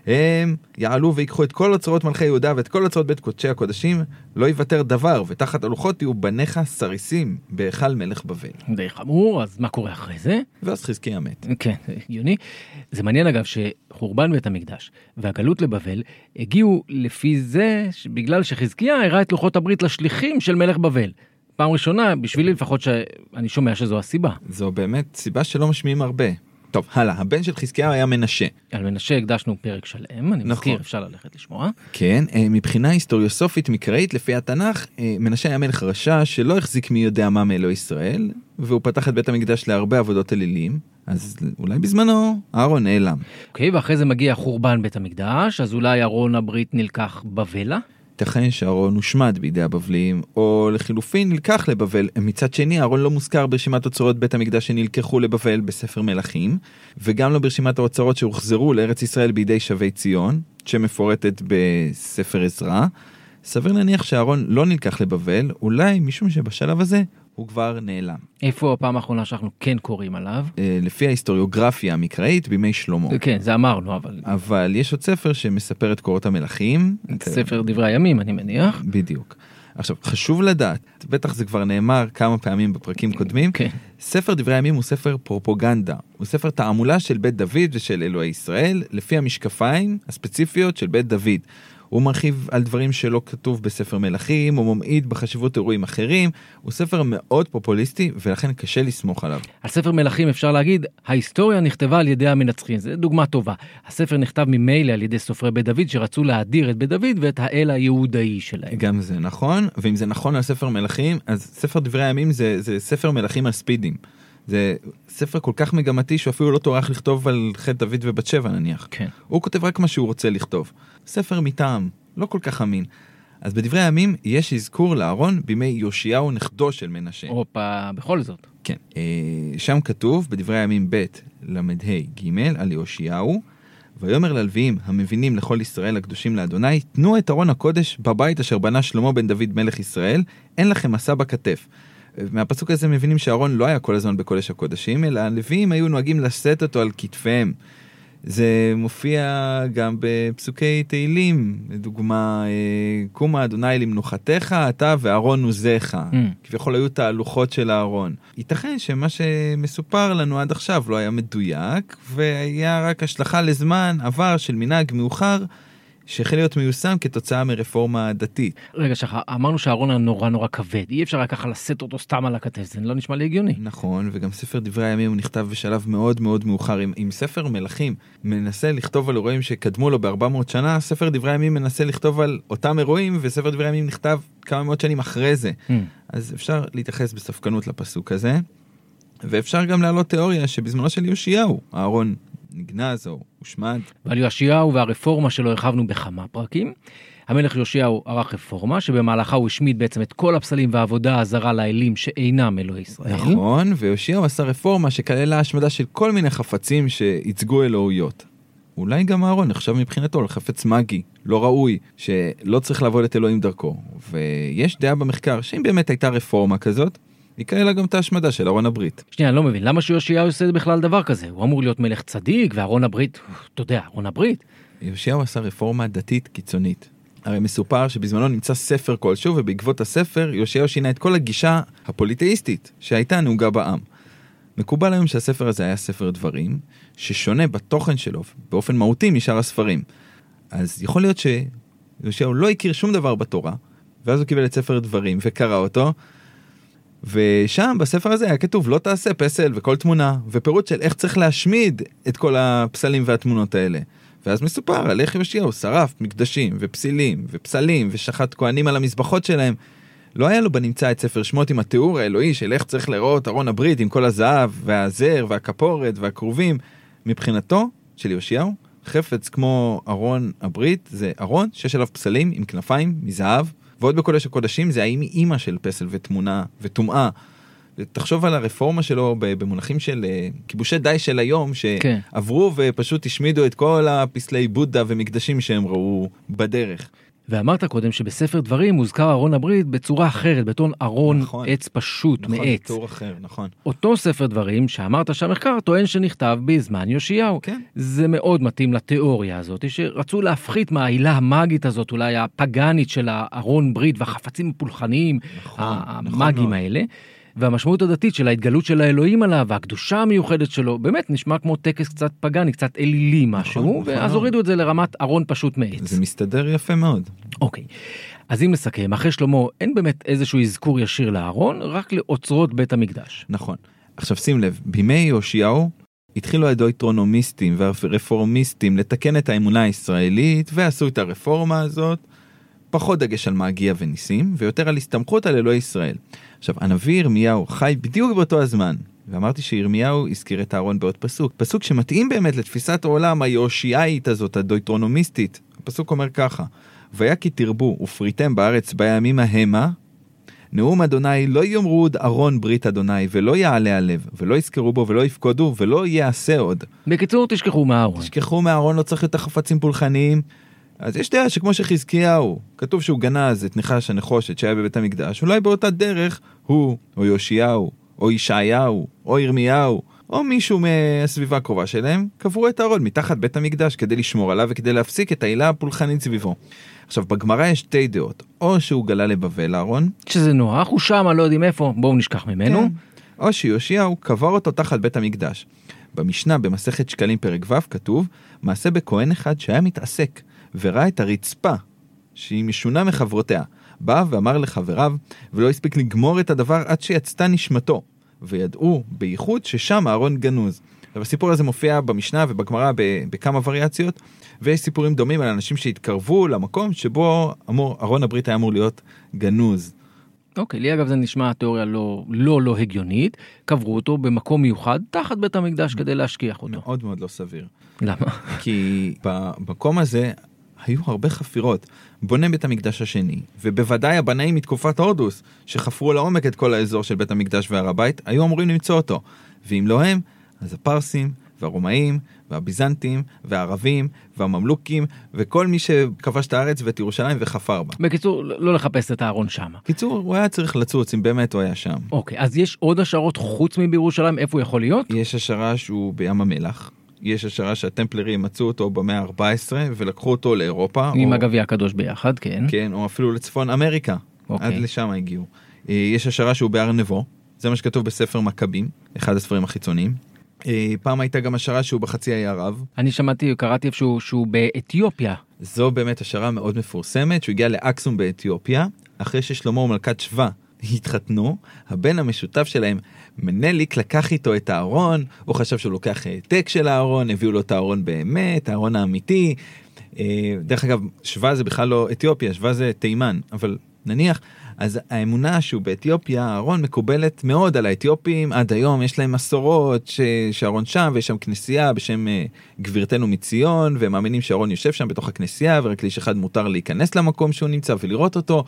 הם יעלו ויקחו את כל אוצרות מלכי יהודה ואת כל אוצרות בית קודשי הקודשים, לא יוותר דבר, ותחת הלוחות יהיו בניך סריסים בהיכל מלך בבל. די חמור, אז מה קורה אחרי זה? ואז חזקיה מת. כן, הגיוני. זה מעניין אגב שחורבן בית המקדש והגלות לבבל הגיעו לפי זה בגלל שחזקיה הראה את לוחות הברית לשליחים של מלך בבל. פעם ראשונה, בשבילי לפחות שאני שומע שזו הסיבה. זו באמת סיבה שלא משמיעים הרבה. טוב, הלאה, הבן של חזקיה היה מנשה. על מנשה הקדשנו פרק שלם, אני מזכיר, אפשר ללכת לשמוע. כן, מבחינה היסטוריוסופית מקראית, לפי התנ"ך, מנשה היה מלך רשע שלא החזיק מי יודע מה מאלוהי ישראל, והוא פתח את בית המקדש להרבה עבודות אלילים, אז אולי בזמנו אהרון נעלם. אוקיי, ואחרי זה מגיע חורבן בית המקדש, אז אולי ארון הברית נלקח בבלה? ייתכן שאהרון הושמד בידי הבבלים, או לחילופין נלקח לבבל. מצד שני, אהרון לא מוזכר ברשימת אוצרות בית המקדש שנלקחו לבבל בספר מלכים, וגם לא ברשימת האוצרות שהוחזרו לארץ ישראל בידי שבי ציון, שמפורטת בספר עזרא. סביר להניח שאהרון לא נלקח לבבל, אולי משום שבשלב הזה הוא כבר נעלם. איפה הפעם האחרונה שאנחנו כן קוראים עליו? לפי ההיסטוריוגרפיה המקראית בימי שלמה. כן, זה אמרנו, אבל... אבל יש עוד ספר שמספר את קורות המלכים. ספר דברי הימים, אני מניח. בדיוק. עכשיו, חשוב לדעת, בטח זה כבר נאמר כמה פעמים בפרקים קודמים, כן. ספר דברי הימים הוא ספר פרופוגנדה. הוא ספר תעמולה של בית דוד ושל אלוהי ישראל, לפי המשקפיים הספציפיות של בית דוד. הוא מרחיב על דברים שלא כתוב בספר מלכים, הוא ממעיט בחשיבות אירועים אחרים, הוא ספר מאוד פופוליסטי, ולכן קשה לסמוך עליו. על ספר מלכים אפשר להגיד, ההיסטוריה נכתבה על ידי המנצחים, זו דוגמה טובה. הספר נכתב ממילא על ידי סופרי בית דוד, שרצו להאדיר את בית דוד ואת האל היהודאי שלהם. גם זה נכון, ואם זה נכון על ספר מלכים, אז ספר דברי הימים זה, זה ספר מלכים על ספידים. זה ספר כל כך מגמתי שהוא אפילו לא טורח לכתוב על חטא דוד ובת שבע נניח. כן. הוא כותב רק מה שהוא רוצה לכתוב. ספר מטעם, לא כל כך אמין. אז בדברי הימים יש אזכור לאהרון בימי יאשיהו נכדו של מנשה. אופה, בכל זאת. כן. שם כתוב בדברי הימים ב' למ"ה ג' על יאשיהו, ויאמר ללוויים המבינים לכל ישראל הקדושים לאדוני, תנו את ארון הקודש בבית אשר בנה שלמה בן דוד מלך ישראל, אין לכם מסע בכתף. מהפסוק הזה מבינים שאהרון לא היה כל הזמן בקודש הקודשים, אלא הלוויים היו נוהגים לשאת אותו על כתפיהם. זה מופיע גם בפסוקי תהילים, לדוגמה, קומה אדוני למנוחתך, אתה ואהרון עוזך. Mm. כביכול היו תהלוכות של אהרון. ייתכן שמה שמסופר לנו עד עכשיו לא היה מדויק, והיה רק השלכה לזמן עבר של מנהג מאוחר, שהחל להיות מיושם כתוצאה מרפורמה דתית. רגע שכה, אמרנו שהארון הנורא נורא כבד, אי אפשר רק ככה לשאת אותו סתם על הכתף, זה לא נשמע לי הגיוני. נכון, וגם ספר דברי הימים הוא נכתב בשלב מאוד מאוד מאוחר. אם, אם ספר מלכים מנסה לכתוב על אירועים שקדמו לו ב-ארבע מאות שנה, ספר דברי הימים מנסה לכתוב על אותם אירועים, וספר דברי הימים נכתב כמה מאות שנים אחרי זה. Mm. אז אפשר להתייחס בספקנות לפסוק הזה, ואפשר גם להעלות תיאוריה שבזמנו של יאשיהו, אהרון נגנז או הושמד. ועל יאשיהו והרפורמה שלו הרחבנו בכמה פרקים. המלך יאשיהו ערך רפורמה שבמהלכה הוא השמיד בעצם את כל הפסלים והעבודה הזרה לאלים שאינם אלוהי ישראל. נכון, ויאשיהו עשה רפורמה שכללה השמדה של כל מיני חפצים שהצגו אלוהיות. אולי גם אהרון נחשב מבחינתו לחפץ מגי, לא ראוי, שלא צריך לעבוד את אלוהים דרכו. ויש דעה במחקר שאם באמת הייתה רפורמה כזאת, יקרה לה גם את ההשמדה של ארון הברית. שנייה, אני לא מבין, למה שיאשיהו עושה בכלל דבר כזה? הוא אמור להיות מלך צדיק, וארון הברית, אתה יודע, ארון הברית. יאשיהו עשה רפורמה דתית קיצונית. הרי מסופר שבזמנו נמצא ספר כלשהו, ובעקבות הספר יאשיהו שינה את כל הגישה הפוליטאיסטית שהייתה נהוגה בעם. מקובל היום שהספר הזה היה ספר דברים, ששונה בתוכן שלו, באופן מהותי משאר הספרים. אז יכול להיות שיאשיהו לא הכיר שום דבר בתורה, ואז הוא קיבל את ספר דברים וקרא אותו, ושם בספר הזה היה כתוב לא תעשה פסל וכל תמונה, ופירוט של איך צריך להשמיד את כל הפסלים והתמונות האלה. ואז מסופר על איך יאשיהו שרף מקדשים ופסילים ופסלים ושחט כהנים על המזבחות שלהם. לא היה לו בנמצא את ספר שמות עם התיאור האלוהי של איך צריך לראות ארון הברית עם כל הזהב והזר והכפורת והקרובים. מבחינתו של יאשיהו, חפץ כמו ארון הברית זה ארון שיש עליו פסלים עם כנפיים מזהב, ועוד בקודש הקודשים זה האם אימא של פסל ותמונה וטומאה. תחשוב על הרפורמה שלו במונחים של כיבושי די של היום, שעברו ופשוט השמידו את כל הפסלי בודה ומקדשים שהם ראו בדרך. ואמרת קודם שבספר דברים מוזכר ארון הברית בצורה אחרת, בטון ארון נכון, עץ פשוט, נכון, מעץ. בתור אחר, נכון. אותו ספר דברים שאמרת שהמחקר טוען שנכתב בזמן יאשיהו. כן. זה מאוד מתאים לתיאוריה הזאת, שרצו להפחית מהעילה המאגית הזאת, אולי הפגנית של הארון ברית והחפצים הפולחניים, נכון, המאגיים נכון. האלה. והמשמעות הדתית של ההתגלות של האלוהים עליו, והקדושה המיוחדת שלו, באמת נשמע כמו טקס קצת פגני, קצת אלילי משהו, נכון, ואז נכון. הורידו את זה לרמת ארון פשוט מעץ. זה מסתדר יפה מאוד. אוקיי, אז אם נסכם, אחרי שלמה אין באמת איזשהו אזכור ישיר לארון, רק לאוצרות בית המקדש. נכון. עכשיו שים לב, בימי יאשיהו התחילו הדויטרונומיסטים והרפורמיסטים לתקן את האמונה הישראלית, ועשו את הרפורמה הזאת, פחות דגש על מאגיה וניסים, ויותר על הסתמכות על אלוהי ישראל. עכשיו, הנביא ירמיהו חי בדיוק באותו הזמן, ואמרתי שירמיהו הזכיר את הארון בעוד פסוק. פסוק שמתאים באמת לתפיסת העולם היאשיאית הזאת, הדויטרונומיסטית. הפסוק אומר ככה, והיה כי תרבו ופריתם בארץ בימים ההמה, נאום אדוני לא יאמרו עוד ארון ברית אדוני, ולא יעלה הלב, ולא יזכרו בו, ולא יפקודו, ולא יעשה עוד. בקיצור, תשכחו מהארון. תשכחו מהארון, לא צריך יותר חפצים פולחניים. אז יש דעה שכמו שחזקיהו, כתוב שהוא גנז את נחש הנחושת שהיה בבית המקדש, אולי באותה דרך הוא, או יאשיהו, או ישעיהו, או ירמיהו, או מישהו מהסביבה הקרובה שלהם, קברו את הארון מתחת בית המקדש כדי לשמור עליו וכדי להפסיק את העילה הפולחנית סביבו. עכשיו, בגמרא יש שתי דעות, או שהוא גלה לבבל הארון, שזה נוח, הוא שם, לא יודעים איפה, בואו נשכח ממנו. כן. או שיאשיהו קבר אותו תחת בית המקדש. במשנה, במסכת שקלים פרק ו' כתוב, מעשה בכהן אחד שהיה מתעסק, וראה את הרצפה, שהיא משונה מחברותיה, בא ואמר לחבריו, ולא הספיק לגמור את הדבר עד שיצתה נשמתו, וידעו בייחוד ששם הארון גנוז. הסיפור הזה מופיע במשנה ובגמרא בכמה וריאציות, ויש סיפורים דומים על אנשים שהתקרבו למקום שבו אמור, ארון הברית היה אמור להיות גנוז. אוקיי, לי אגב זה נשמע התיאוריה לא, לא, לא הגיונית, קברו אותו במקום מיוחד, תחת בית המקדש כדי להשכיח אותו. מאוד מאוד לא סביר. למה? כי במקום הזה היו הרבה חפירות. בונה בית המקדש השני, ובוודאי הבנאים מתקופת הורדוס, שחפרו לעומק את כל האזור של בית המקדש והר הבית, היו אמורים למצוא אותו. ואם לא הם, אז הפרסים והרומאים והביזנטים והערבים והממלוקים וכל מי שכבש את הארץ ואת ירושלים וחפר בה. בקיצור, לא לחפש את הארון שם. קיצור, הוא היה צריך לצוץ, אם באמת הוא היה שם. אוקיי, אז יש עוד השערות חוץ מבירושלים, איפה הוא יכול להיות? יש השערה שהוא בים המלח. יש השערה שהטמפלרים מצאו אותו במאה ה-ארבע עשרה ולקחו אותו לאירופה. עם או... הגביע הקדוש ביחד, כן. כן, או אפילו לצפון אמריקה. אוקיי. עד לשם הגיעו. יש השערה שהוא בהר נבו. זה מה שכתוב בספר מכבים, אחד הספרים החיצוניים. פעם הייתה גם השערה שהוא בחצי האי ערב. אני שמעתי, קראתי איפשהו שהוא באתיופיה. זו באמת השערה מאוד מפורסמת, שהוא הגיע לאקסום באתיופיה, אחרי ששלמה ומלכת שבא התחתנו, הבן המשותף שלהם, מנליק, לקח איתו את הארון, הוא חשב שהוא לוקח העתק של הארון, הביאו לו את הארון באמת, הארון האמיתי. דרך אגב, שבא זה בכלל לא אתיופיה, שבא זה תימן, אבל נניח, אז האמונה שהוא באתיופיה, הארון מקובלת מאוד על האתיופים, עד היום יש להם מסורות ש... שהארון שם, ויש שם כנסייה בשם uh, גבירתנו מציון, והם מאמינים שהארון יושב שם בתוך הכנסייה, ורק לאיש אחד מותר להיכנס למקום שהוא נמצא ולראות אותו,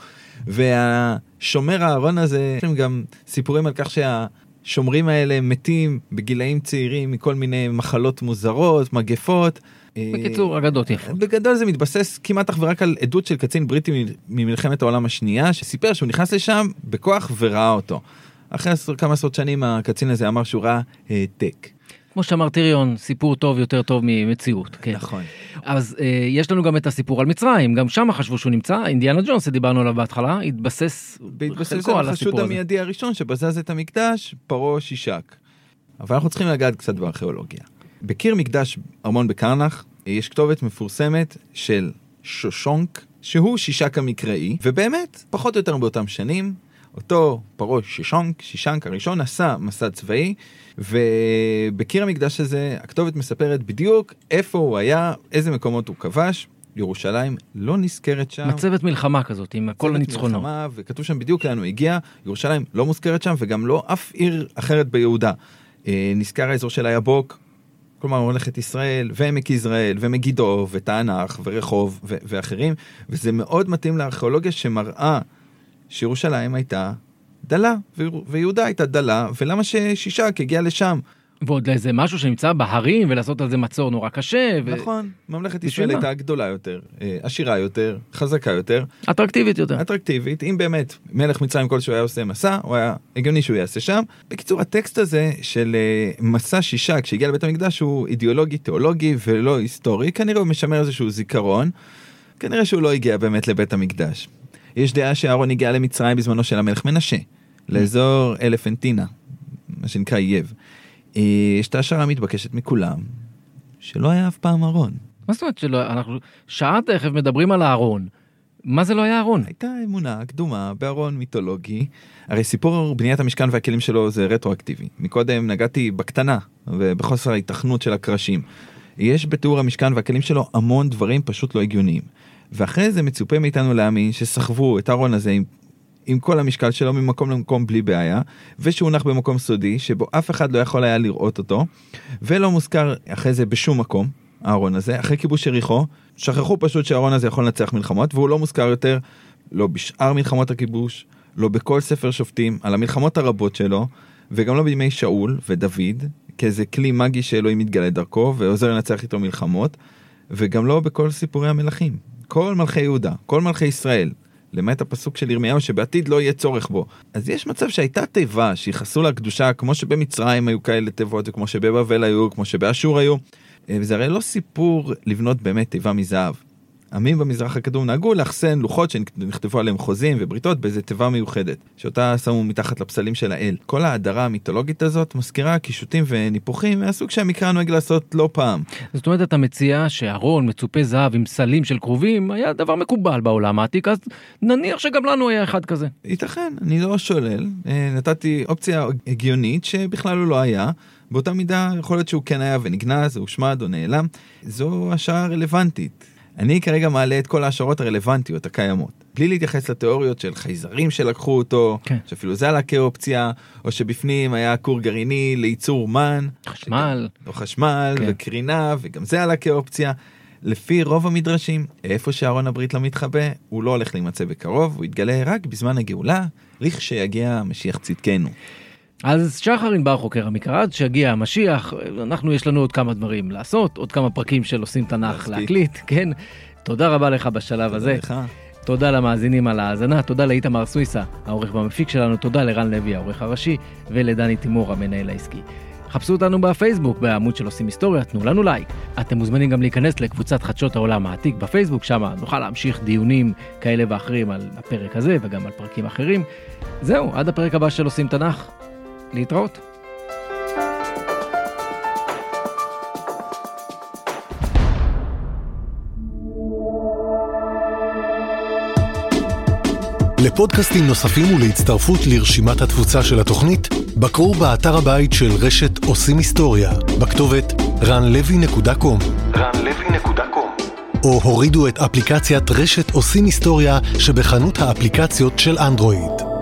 והשומר הארון הזה, יש להם גם סיפורים על כך שהשומרים האלה מתים בגילאים צעירים מכל מיני מחלות מוזרות, מגפות, בקיצור, אגדות יפות. בגדול זה מתבסס כמעט אך ורק על עדות של קצין בריטי ממלחמת העולם השנייה, שסיפר שהוא נכנס לשם בכוח וראה אותו. אחרי כמה עשרות שנים הקצין הזה אמר שהוא ראה העתק. כמו שאמר טיריון, סיפור טוב יותר טוב ממציאות. כן. נכון. אז אה, יש לנו גם את הסיפור על מצרים, גם שם חשבו שהוא נמצא, אינדיאנה ג'ונס, דיברנו עליו בהתחלה, התבסס בחלקו על החשוד המיידי הראשון שבזז את המקדש, פרעה שישק. אבל אנחנו צריכים לגעת קצת בארכיאולוגיה. בקיר מקדש ארמון בקרנח יש כתובת מפורסמת של שושונק, שהוא שישק המקראי, ובאמת, פחות או יותר באותם שנים, אותו פרעה שישונק, שישנק הראשון, עשה מסע צבאי, ובקיר המקדש הזה הכתובת מספרת בדיוק איפה הוא היה, איזה מקומות הוא כבש. ירושלים לא נזכרת שם. מצבת מלחמה כזאת, עם כל הניצחונות. מלחמה, וכתוב שם בדיוק לאן הוא הגיע. ירושלים לא מוזכרת שם, וגם לא אף עיר אחרת ביהודה. נזכר האזור של היבוק, כלומר ממלכת ישראל, ועמק יזרעאל, ומגידו, ותענך, ורחוב, ו- ואחרים, וזה מאוד מתאים לארכיאולוגיה שמראה שירושלים הייתה דלה, ו- ויהודה הייתה דלה, ולמה ששישק הגיע לשם? ועוד לאיזה משהו שנמצא בהרים, ולעשות על זה מצור נורא קשה. ו... נכון, ממלכת ישראל הייתה גדולה יותר, עשירה יותר, חזקה יותר. אטרקטיבית יותר. אטרקטיבית, אם באמת מלך מצרים כל שהוא היה עושה מסע, הוא היה הגיוני שהוא יעשה שם. בקיצור, הטקסט הזה של מסע שישה, כשהגיע לבית המקדש, הוא אידיאולוגי, תיאולוגי ולא היסטורי. כנראה הוא משמר איזשהו זיכרון. כנראה שהוא לא הגיע באמת לבית המקדש. יש דעה שאהרון הגיע למצרים בזמנו של המלך מנשה, לאזור אלפנטינה, מה שנקרא יב. יש את ההשערה המתבקשת מכולם, שלא היה אף פעם אהרון. מה זאת אומרת שלא? אנחנו שעה תכף מדברים על אהרון. מה זה לא היה אהרון? הייתה אמונה קדומה באהרון מיתולוגי. הרי סיפור בניית המשכן והכלים שלו זה רטרואקטיבי. מקודם נגעתי בקטנה ובחוסר ההיתכנות של הקרשים. יש בתיאור המשכן והכלים שלו המון דברים פשוט לא הגיוניים. ואחרי זה מצופה מאיתנו להאמין שסחבו את הארון הזה עם, עם כל המשקל שלו ממקום למקום בלי בעיה, ושהונח במקום סודי שבו אף אחד לא יכול היה לראות אותו, ולא מוזכר אחרי זה בשום מקום, הארון הזה. אחרי כיבוש יריחו, שכחו פשוט שהארון הזה יכול לנצח מלחמות, והוא לא מוזכר יותר, לא בשאר מלחמות הכיבוש, לא בכל ספר שופטים, על המלחמות הרבות שלו, וגם לא בימי שאול ודוד, כאיזה כלי מגי שאלוהים מתגלה דרכו, ועוזר לנצח איתו מלחמות, וגם לא בכל סיפורי המלכים. כל מלכי יהודה, כל מלכי ישראל, למעט הפסוק של ירמיהו שבעתיד לא יהיה צורך בו. אז יש מצב שהייתה תיבה שיחסו לה קדושה, כמו שבמצרים היו כאלה תיבות, וכמו שבבבל היו, כמו שבאשור היו. וזה הרי לא סיפור לבנות באמת תיבה מזהב. עמים במזרח הקדום נהגו לאחסן לוחות שנכתבו עליהם חוזים ובריתות באיזו תיבה מיוחדת, שאותה שמו מתחת לפסלים של האל. כל ההדרה המיתולוגית הזאת מזכירה קישוטים וניפוחים מהסוג שהמקרא נוהג לעשות לא פעם. זאת אומרת, אתה מציע שארון מצופה זהב עם סלים של כרובים היה דבר מקובל בעולם העתיק, אז נניח שגם לנו היה אחד כזה. ייתכן, אני לא שולל. נתתי אופציה הגיונית שבכלל הוא לא היה. באותה מידה יכול להיות שהוא כן היה ונגנז, הוא שמד או נעלם. זו השערה רלוונטית. אני כרגע מעלה את כל ההשערות הרלוונטיות הקיימות, בלי להתייחס לתיאוריות של חייזרים שלקחו אותו, כן. שאפילו זה עלה כאופציה, או שבפנים היה כור גרעיני לייצור מן, חשמל, או חשמל כן. וקרינה, וגם זה עלה כאופציה. לפי רוב המדרשים, איפה שארון הברית לא מתחבא, הוא לא הולך להימצא בקרוב, הוא יתגלה רק בזמן הגאולה, לכשיגיע משיח צדקנו. אז שחרין בר חוקר המקרא, עד שיגיע המשיח, אנחנו יש לנו עוד כמה דברים לעשות, עוד כמה פרקים של עושים תנ"ך להקליט, כן? תודה רבה לך בשלב הזה. לך. תודה למאזינים על ההאזנה, תודה לאיתמר סוויסה, העורך והמפיק שלנו, תודה לרן לוי, העורך הראשי, ולדני תימור, המנהל העסקי. חפשו אותנו בפייסבוק, בעמוד של עושים היסטוריה, תנו לנו לייק. אתם מוזמנים גם להיכנס לקבוצת חדשות העולם העתיק בפייסבוק, שם נוכל להמשיך דיונים כאלה ואחרים על הפרק הזה וגם על פרקים אחרים. זהו, עד הפרק הבא של עושים תנ"ך. להתראות. לפודקאסטים נוספים ולהצטרפות לרשימת התפוצה של התוכנית, בקרו באתר הבית של רשת עושים היסטוריה, בכתובת רן לוי נקודה קום. רן לוי נקודה קום. או הורידו את אפליקציית רשת עושים היסטוריה שבחנות האפליקציות של אנדרואיד.